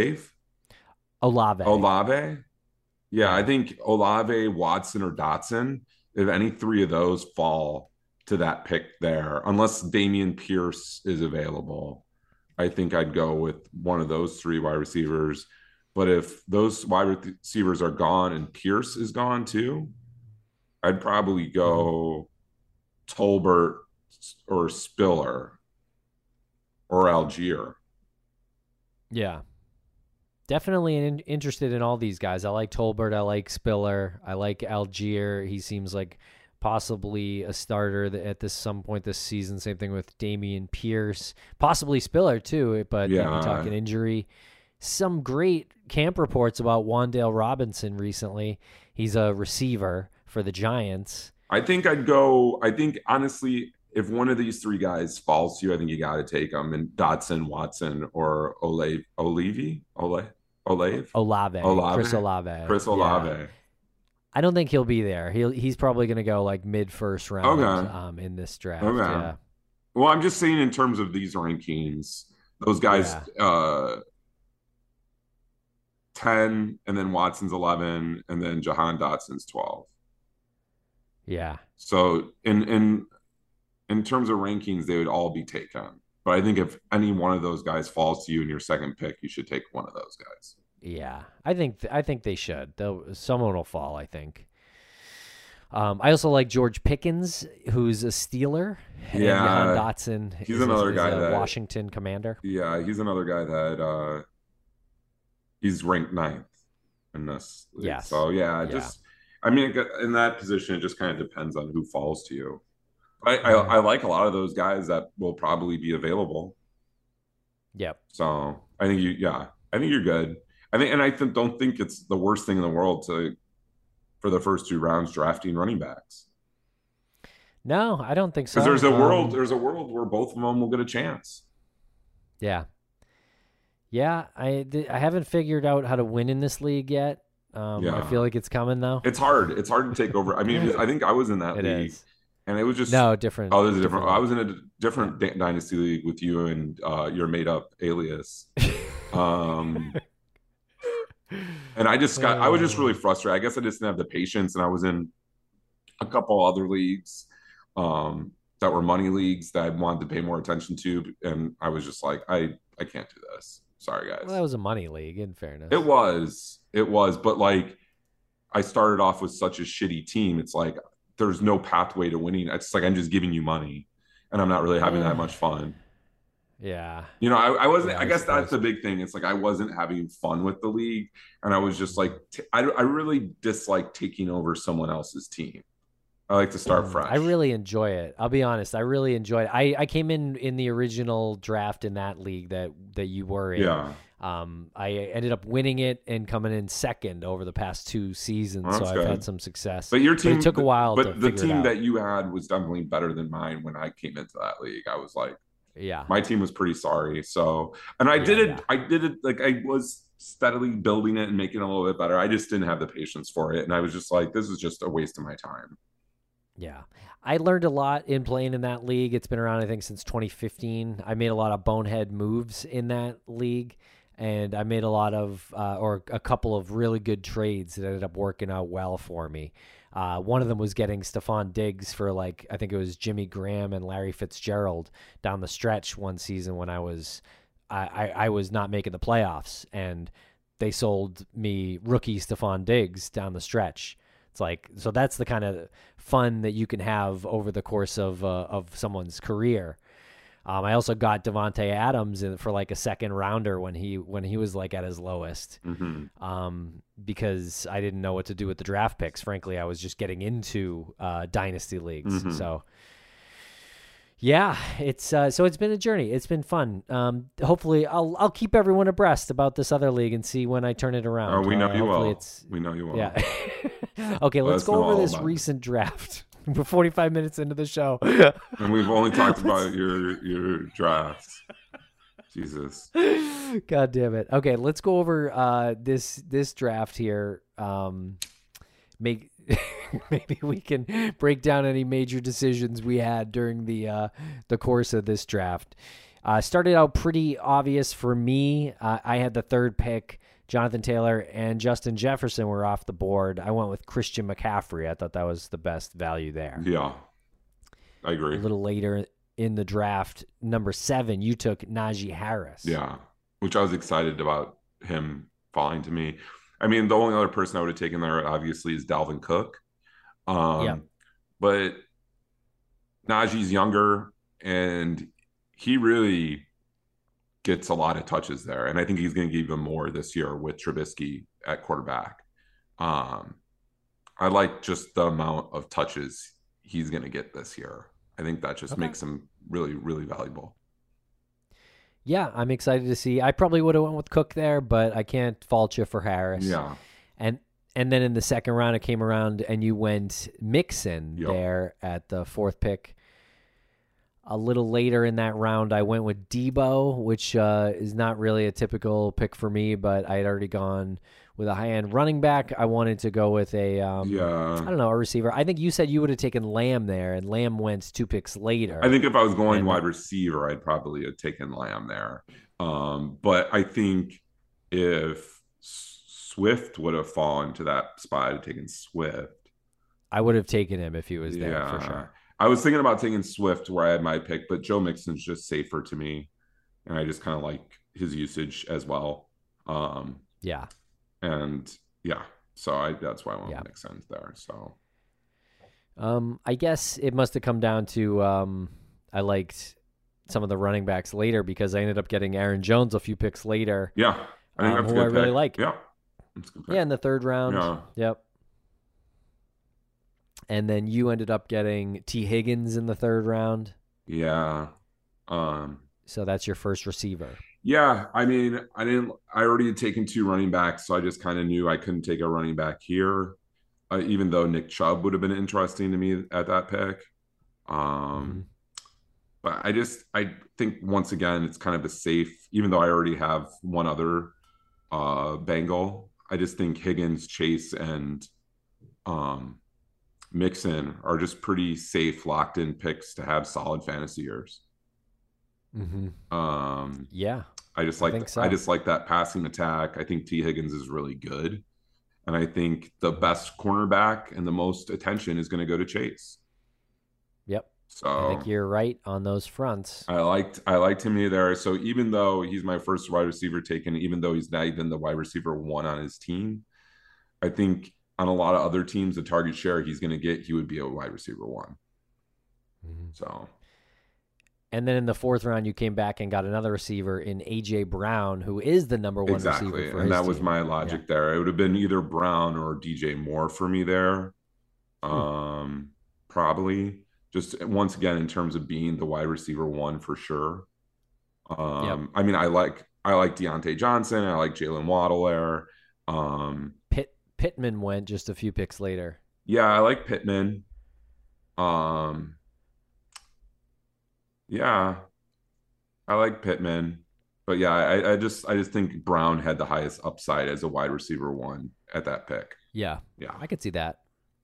Yeah, I think Olave, Watson, or Dotson, if any three of those fall to that pick there, unless Dameon Pierce is available, I think I'd go with one of those three wide receivers. But if those wide receivers are gone and Pierce is gone too, I'd probably go Tolbert or Spiller or Algier. Yeah. Definitely interested in all these guys. I like Tolbert. I like Spiller. I like Algier. He seems like possibly a starter at some point this season. Same thing with Dameon Pierce. Possibly Spiller too, but you're talking injury. Some great camp reports about Wan'Dale Robinson recently. He's a receiver for the Giants. I think honestly, if one of these three guys falls to you, I think you got to take them. And Dotson, Watson, or Olave. Chris Olave. Yeah. I don't think he'll be there. He's probably going to go like mid-first round in this draft. Okay. Yeah. Well, I'm just saying in terms of these rankings, those guys 10, and then Watson's 11, and then Jahan Dotson's 12. Yeah. So in terms of rankings, they would all be taken. But I think if any one of those guys falls to you in your second pick, you should take one of those guys. Yeah, I think they should. Someone will fall, I think. I also like George Pickens, who's a Steeler. Yeah, and Dotson. He's another guy that Washington Commander. Yeah, he's another guy that he's ranked 9th in this league. Yes. So I mean, in that position, it just kind of depends on who falls to you. I like a lot of those guys that will probably be available. Yep. So I think you're good. I don't think it's the worst thing in the world for the first 2 rounds drafting running backs. No, I don't think so. Because there's a world where both of them will get a chance. Yeah. Yeah, I haven't figured out how to win in this league yet. I feel like it's coming though. It's hard. It's hard to take over. I mean, I think I was in that league. Is. And it was just different. Oh, there's a different. I was in a different dynasty league with you and your made up alias. And I was just really frustrated. I guess I just didn't have the patience, and I was in a couple other leagues that were money leagues that I wanted to pay more attention to, and I was just like, I can't do this. Sorry, guys. Well, that was a money league, in fairness. It was, but like, I started off with such a shitty team. It's like there's no pathway to winning. It's like I'm just giving you money, and I'm not really having that much fun. Yeah. I wasn't. Yeah, I guess that's the big thing. It's like I wasn't having fun with the league, and I was just like, I really dislike taking over someone else's team. I like to start fresh. I really enjoy it. I'll be honest. I really enjoy it. I came in the original draft in that league that you were in. Yeah. I ended up winning it and coming in second over the past 2 seasons. So I've had some success. But your team it took a while. But the team that you had was definitely better than mine when I came into that league. I was like, yeah, my team was pretty sorry. So, and I did it like I was steadily building it and making it a little bit better. I just didn't have the patience for it, and I was just like, this is just a waste of my time. Yeah. I learned a lot in playing in that league. It's been around, I think, since 2015. I made a lot of bonehead moves in that league, and I made a lot of, or a couple of really good trades that ended up working out well for me. One of them was getting Stephon Diggs for I think it was Jimmy Graham and Larry Fitzgerald down the stretch one season when I was not making the playoffs, and they sold me rookie Stephon Diggs down the stretch. It's like, so that's the kind of fun that you can have over the course of someone's career. I also got Devontae Adams for a second rounder when he was at his lowest, because I didn't know what to do with the draft picks. Frankly, I was just getting into dynasty leagues. So yeah, so it's been a journey. It's been fun. Hopefully I'll keep everyone abreast about this other league and see when I turn it around. We know you will. We know you will. Yeah. Okay, let's go over this recent draft. We're 45 minutes into the show. And we've only talked about your drafts. Jesus. God damn it. Okay, let's go over this draft here. Maybe we can break down any major decisions we had during the course of this draft. Started out pretty obvious for me. I had the third pick. Jonathan Taylor and Justin Jefferson were off the board. I went with Christian McCaffrey. I thought that was the best value there. Yeah, I agree. A little later in the draft, number 7, you took Najee Harris. Yeah, which I was excited about him falling to me. I mean, the only other person I would have taken there, obviously, is Dalvin Cook. But Najee's younger, and he really gets a lot of touches there. And I think he's going to give them more this year with Trubisky at quarterback. I like just the amount of touches he's going to get this year. I think that just makes him really, really valuable. Yeah, I'm excited to see. I probably would have went with Cook there, but I can't fault you for Harris. Yeah. And then in the second round, it came around and you went Mixon there at the 4th pick. A little later in that round, I went with Debo, which is not really a typical pick for me, but I had already gone with a high-end running back. I wanted to go with a receiver. I think you said you would have taken Lamb there, and Lamb went 2 picks later. I think if I was going wide receiver, I'd probably have taken Lamb there. But I think if Swift would have fallen to that spot, I'd have taken Swift. I would have taken him if he was there, for sure. I was thinking about taking Swift where I had my pick, but Joe Mixon's just safer to me, and I just kind of like his usage as well. So that's why I went with Mixon there. So, I guess it must have come down to I liked some of the running backs later because I ended up getting Aaron Jones a few picks later. Yeah, I think that's who a good I really pick. like. Yeah, that's a good pick. Yeah, in the 3rd round. Yeah. Yep. And then you ended up getting T. Higgins in the 3rd round. Yeah. So that's your first receiver. Yeah. I mean, I already had taken 2 running backs, so I just kind of knew I couldn't take a running back here, even though Nick Chubb would have been interesting to me at that pick. But I think once again, it's kind of a safe, even though I already have one other Bengal. I just think Higgins, Chase, and Mixon are just pretty safe, locked-in picks to have solid fantasy years. Yeah, I just like that passing attack. I think T. Higgins is really good, and I think the best cornerback and the most attention is going to go to Chase. Yep. So I think you're right on those fronts. I liked him there. So even though he's my first wide receiver taken, even though he's not even the wide receiver 1 on his team, I think on a lot of other teams, the target share he's going to get, he would be a wide receiver 1. So, And then in the 4th round, you came back and got another receiver in A.J. Brown, who is the number 1 receiver for his team. And that was my logic there. It would have been either Brown or DJ Moore for me there. Probably. Just once again, in terms of being the wide receiver 1 for sure. I mean, I like Deontay Johnson. I like Jalen Waddle there. Pittman went just a few picks later. Yeah, I like Pittman. Yeah, I like Pittman. But yeah, I just think Brown had the highest upside as a wide receiver 1 at that pick. Yeah, I could see that.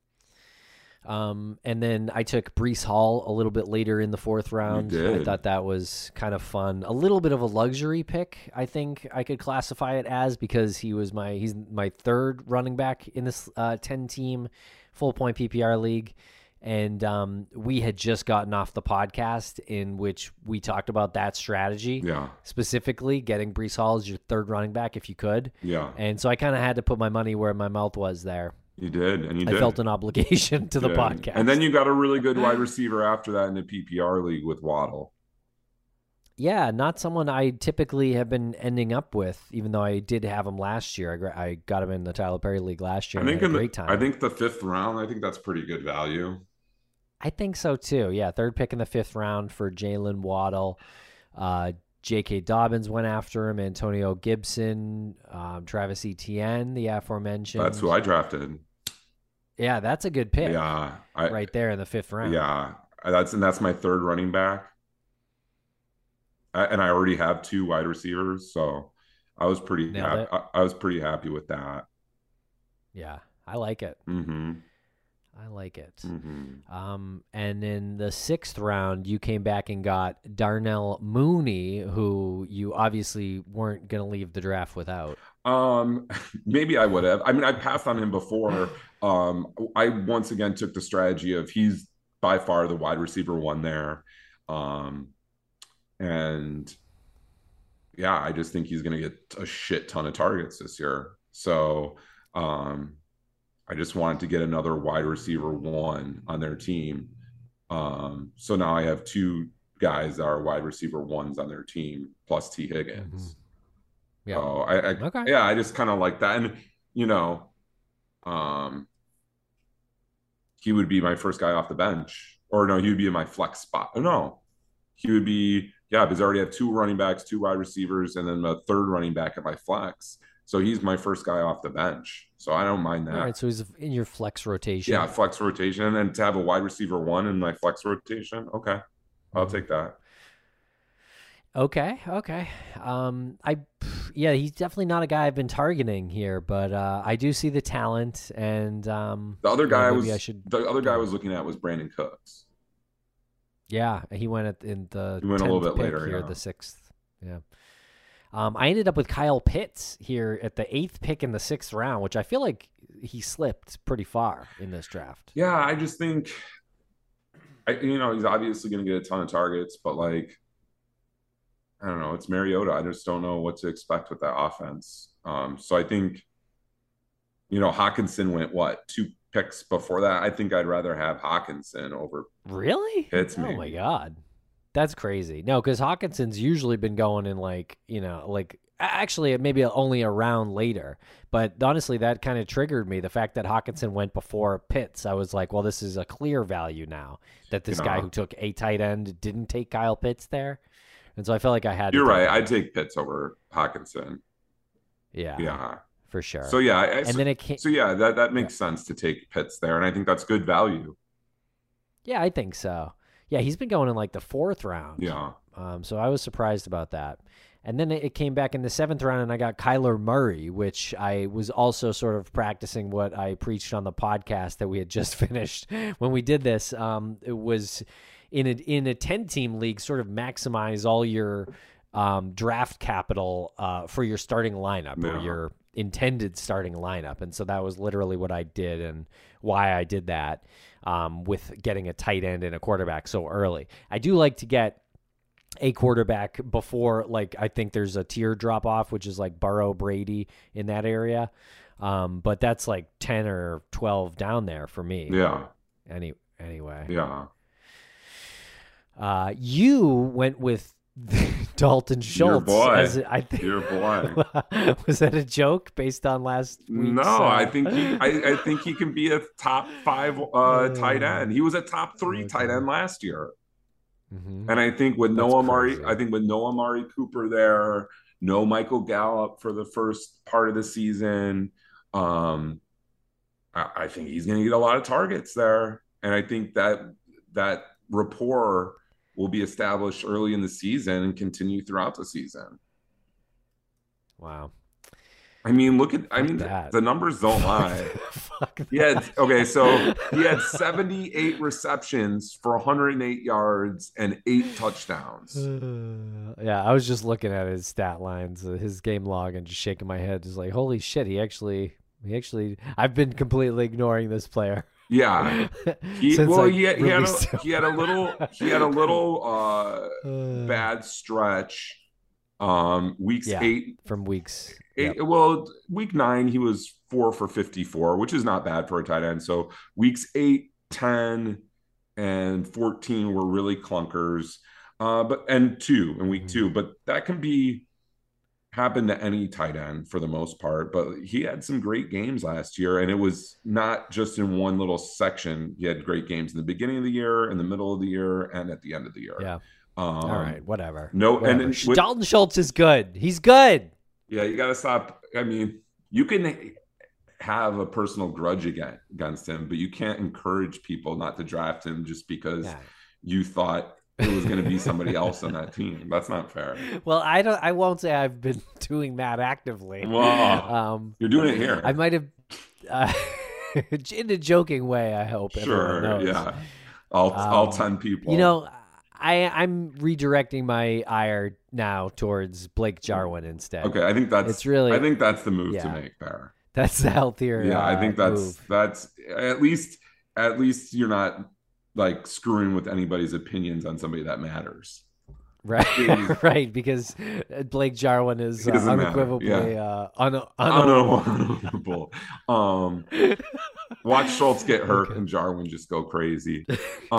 And then I took Breece Hall a little bit later in the 4th round. I thought that was kind of fun. A little bit of a luxury pick, I think I could classify it as, because he's my 3rd running back in this 10-team full-point PPR league. And we had just gotten off the podcast in which we talked about that strategy. Yeah. Specifically, getting Breece Hall as your 3rd running back if you could. Yeah. And so I kind of had to put my money where my mouth was there. You did, and you did. I felt an obligation to the podcast. And then you got a really good wide receiver after that in the PPR league with Waddle. Yeah, not someone I typically have been ending up with, even though I did have him last year. I got him in the Tyler Perry league last year. I think I think the 5th round, I think that's pretty good value. I think so too. Yeah, 3rd pick in the 5th round for Jalen Waddle. J.K. Dobbins went after him. Antonio Gibson, Travis Etienne, the aforementioned. That's who I drafted. Yeah, that's a good pick. Yeah, right there in the 5th round. Yeah, that's my 3rd running back, and I already have 2 wide receivers, so I was pretty happy. I was pretty happy with that. Yeah, I like it. Mm-hmm. I like it. Mm-hmm. And in the 6th round, you came back and got Darnell Mooney, who you obviously weren't going to leave the draft without. Maybe I would have. I mean, I passed on him before. I once again took the strategy of he's by far the wide receiver 1 there. And yeah, I just think he's going to get a shit ton of targets this year. So, I just wanted to get another wide receiver 1 on their team. So now I have 2 guys that are wide receiver 1s on their team, plus T. Higgins. Mm-hmm. Yeah. So okay. Yeah, I just kind of like that. And, he would be my first guy off the bench. Or no, he would be in my flex spot. Oh, no. He would be, because I already have 2 running backs, 2 wide receivers, and then a 3rd running back at my flex. So he's my first guy off the bench. So I don't mind that. All right, so he's in your flex rotation. Yeah, flex rotation. And then to have a wide receiver 1 in my flex rotation, okay. I'll take that. Okay. He's definitely not a guy I've been targeting here, but I do see the talent. And the other guy I was looking at was Brandon Cooks. Yeah, he went in the. He went a little bit later here, the 6th. Yeah. I ended up with Kyle Pitts here at the 8th pick in the 6th round, which I feel like he slipped pretty far in this draft. Yeah, I just think, he's obviously going to get a ton of targets, but I don't know. It's Mariota. I just don't know what to expect with that offense. So I think, Hawkinson went 2 picks before that. I think I'd rather have Hawkinson over. Really? Pitts. Oh my God. That's crazy. No, because Hawkinson's usually been going in actually maybe only a round later. But honestly, that kind of triggered me. The fact that Hawkinson went before Pitts, I was like, well, this is a clear value now that this guy who took a tight end didn't take Kyle Pitts there. And so I felt like I had to. You're right. I'd take Pitts over Hawkinson. Yeah. Yeah. For sure. So yeah. Then it came. So yeah, that makes sense to take Pitts there. And I think that's good value. Yeah, I think so. Yeah, he's been going in the 4th round. Yeah. So I was surprised about that. And then it came back in the 7th round, and I got Kyler Murray, which I was also sort of practicing what I preached on the podcast that we had just finished when we did this. It was in a 10-team league, sort of maximize all your draft capital for your starting lineup or your intended starting lineup. And so that was literally what I did and why I did that with getting a tight end and a quarterback so early. I do like to get a quarterback before, I think there's a tier drop off, which is Burrow, Brady in that area. But that's 10 or 12 down there for me. Yeah. Anyway. Yeah. You went with Dalton Schultz. Your boy. Was that a joke based on last week's? No, I think he can be a top 5 tight end. He was a top 3 tight end last year. Mm-hmm. And I think with Noah Amari Cooper there, no Michael Gallup for the first part of the season, I think he's going to get a lot of targets there. And I think that rapport will be established early in the season and continue throughout the season. Wow. I mean, the numbers don't lie. He had 78 receptions for 108 yards and 8 touchdowns. Yeah, I was just looking at his stat lines, his game log, and just shaking my head. Just like, holy shit, he actually. I've been completely ignoring this player. Yeah, he had a little bad stretch. Weeks 8 from weeks. Well, week 9 he was 4 for 54, which is not bad for a tight end. So weeks 8, 10, and 14 were really clunkers. And 2 in week 2, but that can happen to any tight end for the most part. But he had some great games last year, and it was not just in one little section. He had great games in the beginning of the year, in the middle of the year, and at the end of the year. Yeah. All right, whatever. And Dalton Schultz is good. He's good. Yeah, you got to stop. I mean, you can have a personal grudge against him, but you can't encourage people not to draft him just because you thought it was going to be somebody else on that team. That's not fair. Well, I won't say I've been doing that actively. Well, you're doing it here. I might have, in a joking way, I hope. Sure, yeah. All 10 people. You know, I'm redirecting my ire now towards Blake Jarwin instead. Okay, I think that's the move to make there. That's the healthier. Yeah, I think that's at least you're not like screwing with anybody's opinions on somebody that matters. Right, right, because Blake Jarwin is unequivocally unavoidable. Watch Schultz get hurt and Jarwin just go crazy.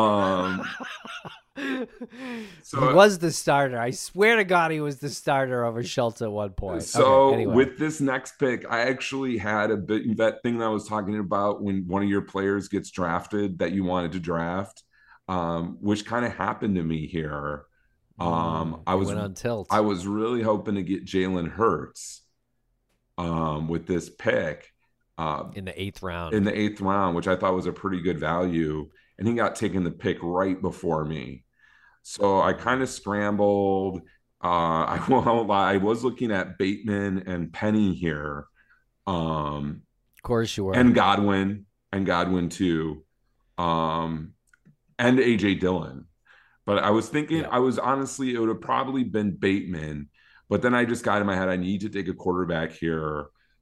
So he was the starter. I swear to God, he was the starter over Schultz at one point. So anyway. With this next pick, I actually had that thing that I was talking about when one of your players gets drafted that you wanted to draft, which kind of happened to me here. I went on tilt. I was really hoping to get Jalen Hurts with this pick in the 8th round. In the 8th round, which I thought was a pretty good value, and he got taken the pick right before me. So I kind of scrambled. I won't lie. I was looking at Bateman and Penny here. Of course you were. And Godwin too. And AJ Dillon. But I was thinking, it would have probably been Bateman. But then I just got in my head, I need to take a quarterback here.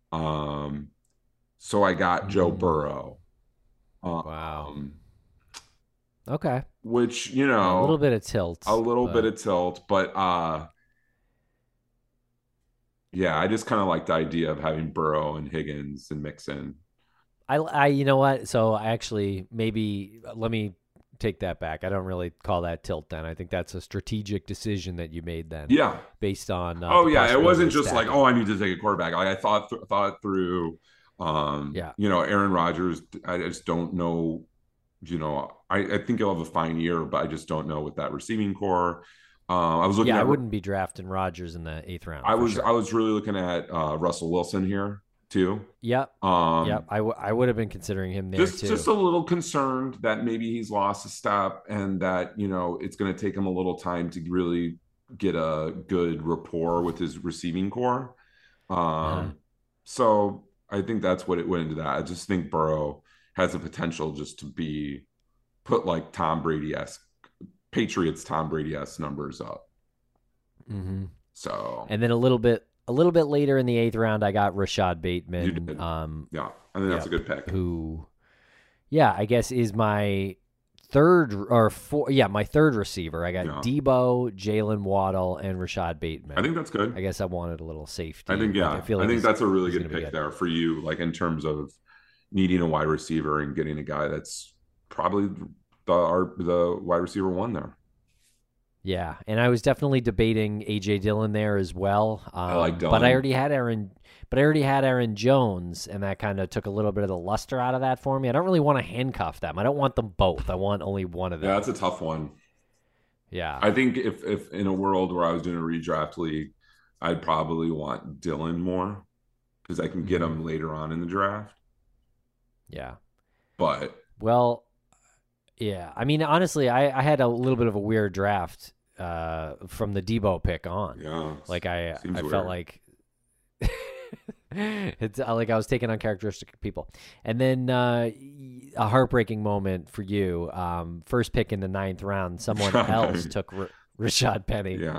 So I got Joe Burrow. Wow. Okay. Which, a little bit of tilt. Bit of tilt. But I just kind of like the idea of having Burrow and Higgins and Mixon. I you know what? So I actually, maybe let me take that back. I don't really call that tilt then. I think that's a strategic decision that you made then. Yeah. Based on it wasn't just like, I need to take a quarterback. Like I thought it through. Aaron Rodgers, I just don't know. I think he'll have a fine year, but I just don't know with that receiving core. I was looking. I wouldn't be drafting Rodgers in the 8th round. I was really looking at Russell Wilson here too. Yep. I would have been considering him there too. Just a little concerned that maybe he's lost a step, and that it's going to take him a little time to really get a good rapport with his receiving core. So I think that's what it went into that. I just think Burrow has the potential just to be put like Tom Brady-esque, Patriots Tom Brady-esque numbers up. Mm-hmm. So, and then a little bit later in the 8th round, I got Rashad Bateman. You did. I think that's a good pick. Who, I guess is my third receiver. I got Debo, Jalen Waddle, and Rashad Bateman. I think that's good. I guess I wanted a little safety. I think I think that's a really good pick there for you, like in terms of needing a wide receiver and getting a guy that's probably the wide receiver 1 there. Yeah, and I was definitely debating A.J. Dillon there as well. I like Dillon. But I already had Aaron Jones, and that kind of took a little bit of the luster out of that for me. I don't really want to handcuff them. I don't want them both. I want only one of them. Yeah, that's a tough one. Yeah. I think if in a world where I was doing a redraft league, I'd probably want Dillon more because I can get him later on in the draft. Yeah. But well, yeah. I mean, honestly, I had a little bit of a weird draft from the Debo pick on. Yeah. Like I weird. felt like it's like I was taking on characteristic people. And then a heartbreaking moment for you. First pick in the 9th round, someone else took Rashad Penny. Yeah.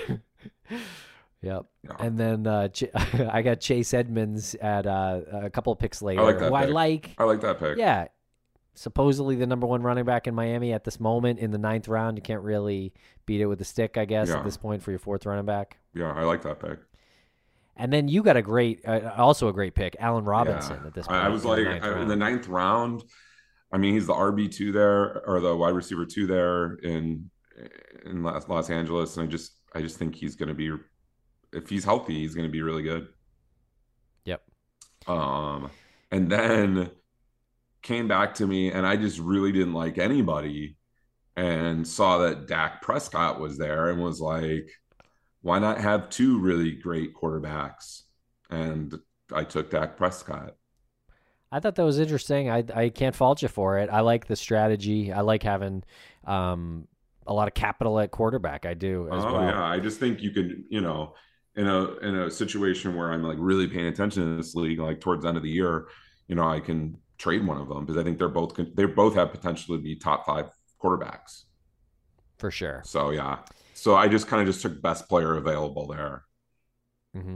Yep. Yeah. And then I got Chase Edmonds at a couple of picks later. I like that pick. I like that pick. Yeah. Supposedly the number 1 running back in Miami at this moment in the 9th round. You can't really beat it with a stick, I guess, at this point for your 4th running back. Yeah, I like that pick. And then you got also a great pick, Allen Robinson at this point. I was like, in the 9th round, I mean, he's the RB2 there, or the wide receiver 2 there in Los Angeles. And I just think he's going to be, if he's healthy, he's going to be really good. Yep. And then came back to me, and I just really didn't like anybody, and saw that Dak Prescott was there, and was like, why not have 2 really great quarterbacks? And I took Dak Prescott. I thought that was interesting. I can't fault you for it. I like the strategy. I like having a lot of capital at quarterback. I do as well. Yeah, I just think you can, in a situation where I'm like really paying attention to this league, like towards the end of the year, I can trade one of them because I think they both have potential to be top 5 quarterbacks for sure. So yeah, so I just kind of took best player available there. Mm-hmm.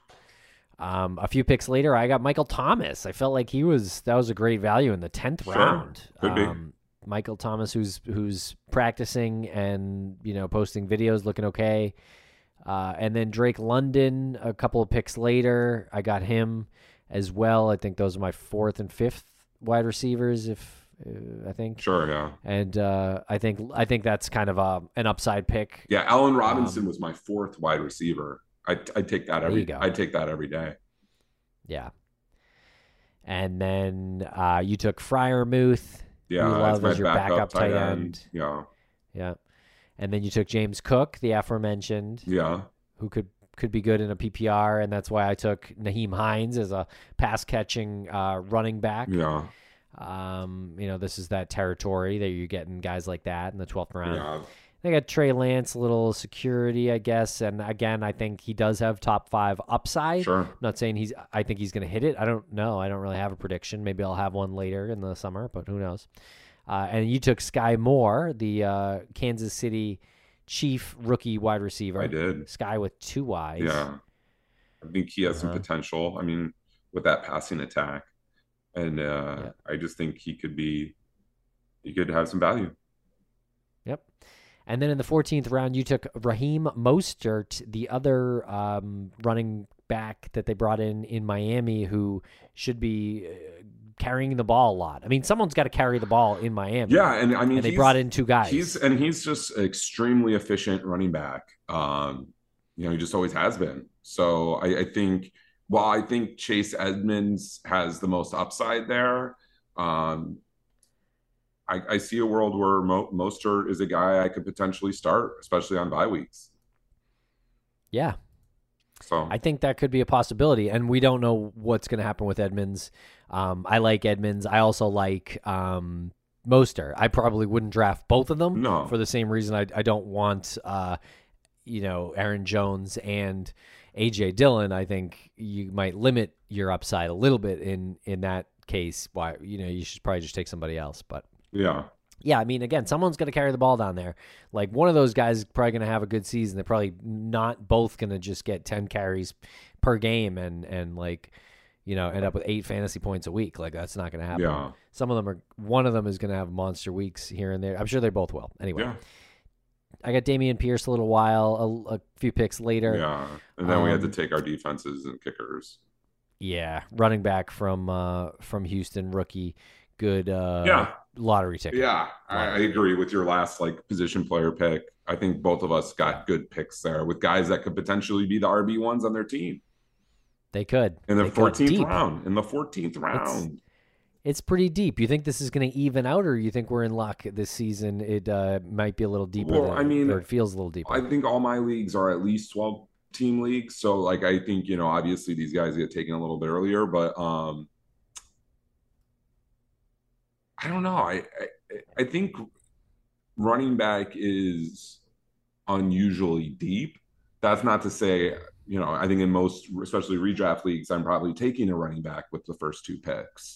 A few picks later, I got Michael Thomas. I felt like that was a great value in the 10th round. Could be. Michael Thomas, who's practicing and posting videos, looking okay. And then Drake London, a couple of picks later, I got him as well. I think those are my 4th and 5th wide receivers, I think. Sure, yeah. And I think that's kind of an upside pick. Yeah, Allen Robinson was my 4th wide receiver. I'd take that I'd take that every day. Yeah. And then you took Freiermuth. Yeah, you love as your backup tight end. Yeah. Yeah. And then you took James Cook, the aforementioned. Yeah. Who could be good in a PPR, and that's why I took Nyheim Hines as a pass-catching running back. Yeah. This is that territory that you're getting guys like that in the 12th round. Yeah. I got Trey Lance, a little security, I guess. And again, I think he does have top 5 upside. Sure. I'm not saying I think he's going to hit it. I don't know. I don't really have a prediction. Maybe I'll have one later in the summer, but who knows? And you took Sky Moore, the Kansas City Chief rookie wide receiver. I did. Sky with 2 Ys. Yeah. I think he has some potential. I mean, with that passing attack. And I just think he could have some value. Yep. And then in the 14th round, you took Raheem Mostert, the other running back that they brought in Miami, who should be carrying the ball a lot. I mean, someone's got to carry the ball in Miami. Yeah, and I mean, they brought in 2 guys. He's just an extremely efficient running back. He just always has been. So I think Chase Edmonds has the most upside there. I see a world where Mostert is a guy I could potentially start, especially on bye weeks. Yeah. So I think that could be a possibility, and we don't know what's going to happen with Edmonds. I like Edmonds. I also like Mostert. I probably wouldn't draft both of them for the same reason I don't want Aaron Jones and A.J. Dillon. I think you might limit your upside a little bit in that case. Why you should probably just take somebody else, but. Yeah, I mean, again, someone's going to carry the ball down there. Like, one of those guys is probably going to have a good season. They're probably not both going to just get 10 carries per game and end up with 8 fantasy points a week. Like, that's not going to happen. Yeah. One of them is going to have monster weeks here and there. I'm sure they both will. Anyway. Yeah. I got Dameon Pierce a little while, a few picks later. Yeah, and then we had to take our defenses and kickers. Yeah, running back from Houston, rookie good lottery ticket. Yeah, I agree with your last position player pick. I think both of us got good picks there with guys that could potentially be the RB1s on their team. They could. In the 14th round. In the 14th round. It's pretty deep. You think this is going to even out, or you think we're in luck this season? It might be a little deeper. Well, or it feels a little deeper. I think all my leagues are at least 12-team leagues. So, I think, obviously these guys get taken a little bit earlier. But I don't know. I think running back is unusually deep. That's not to say, I think in most, especially redraft leagues, I'm probably taking a running back with the first 2 picks.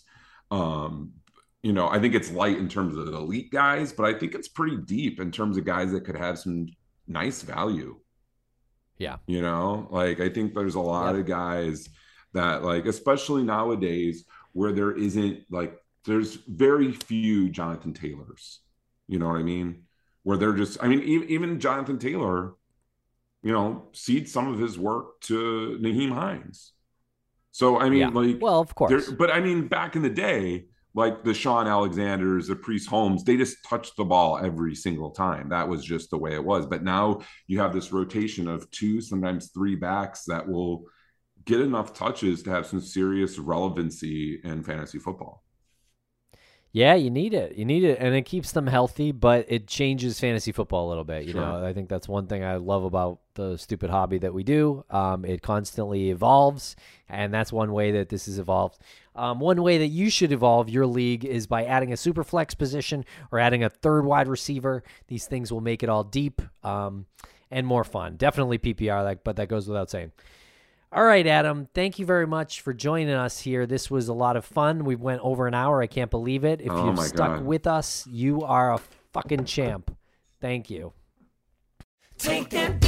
I think it's light in terms of the elite guys, but I think it's pretty deep in terms of guys that could have some nice value. Yeah. I think there's a lot of guys that especially nowadays where there isn't there's very few Jonathan Taylors. You know what I mean? Where they're just, even Jonathan Taylor, cede some of his work to Nyheim Hines. So, well, of course. But back in the day, the Sean Alexanders, the Priest Holmes, they just touched the ball every single time. That was just the way it was. But now you have this rotation of 2, sometimes 3 backs that will get enough touches to have some serious relevancy in fantasy football. Yeah, you need it. And it keeps them healthy, but it changes fantasy football a little bit. I think that's one thing I love about the stupid hobby that we do. It constantly evolves, and that's one way that this has evolved. One way that you should evolve your league is by adding a super flex position or adding a third wide receiver. These things will make it all deep and more fun. Definitely PPR, but that goes without saying. All right, Adam, thank you very much for joining us here. This was a lot of fun. We went over an hour. I can't believe it. If you've stuck with us, you are a fucking champ. Thank you. Take that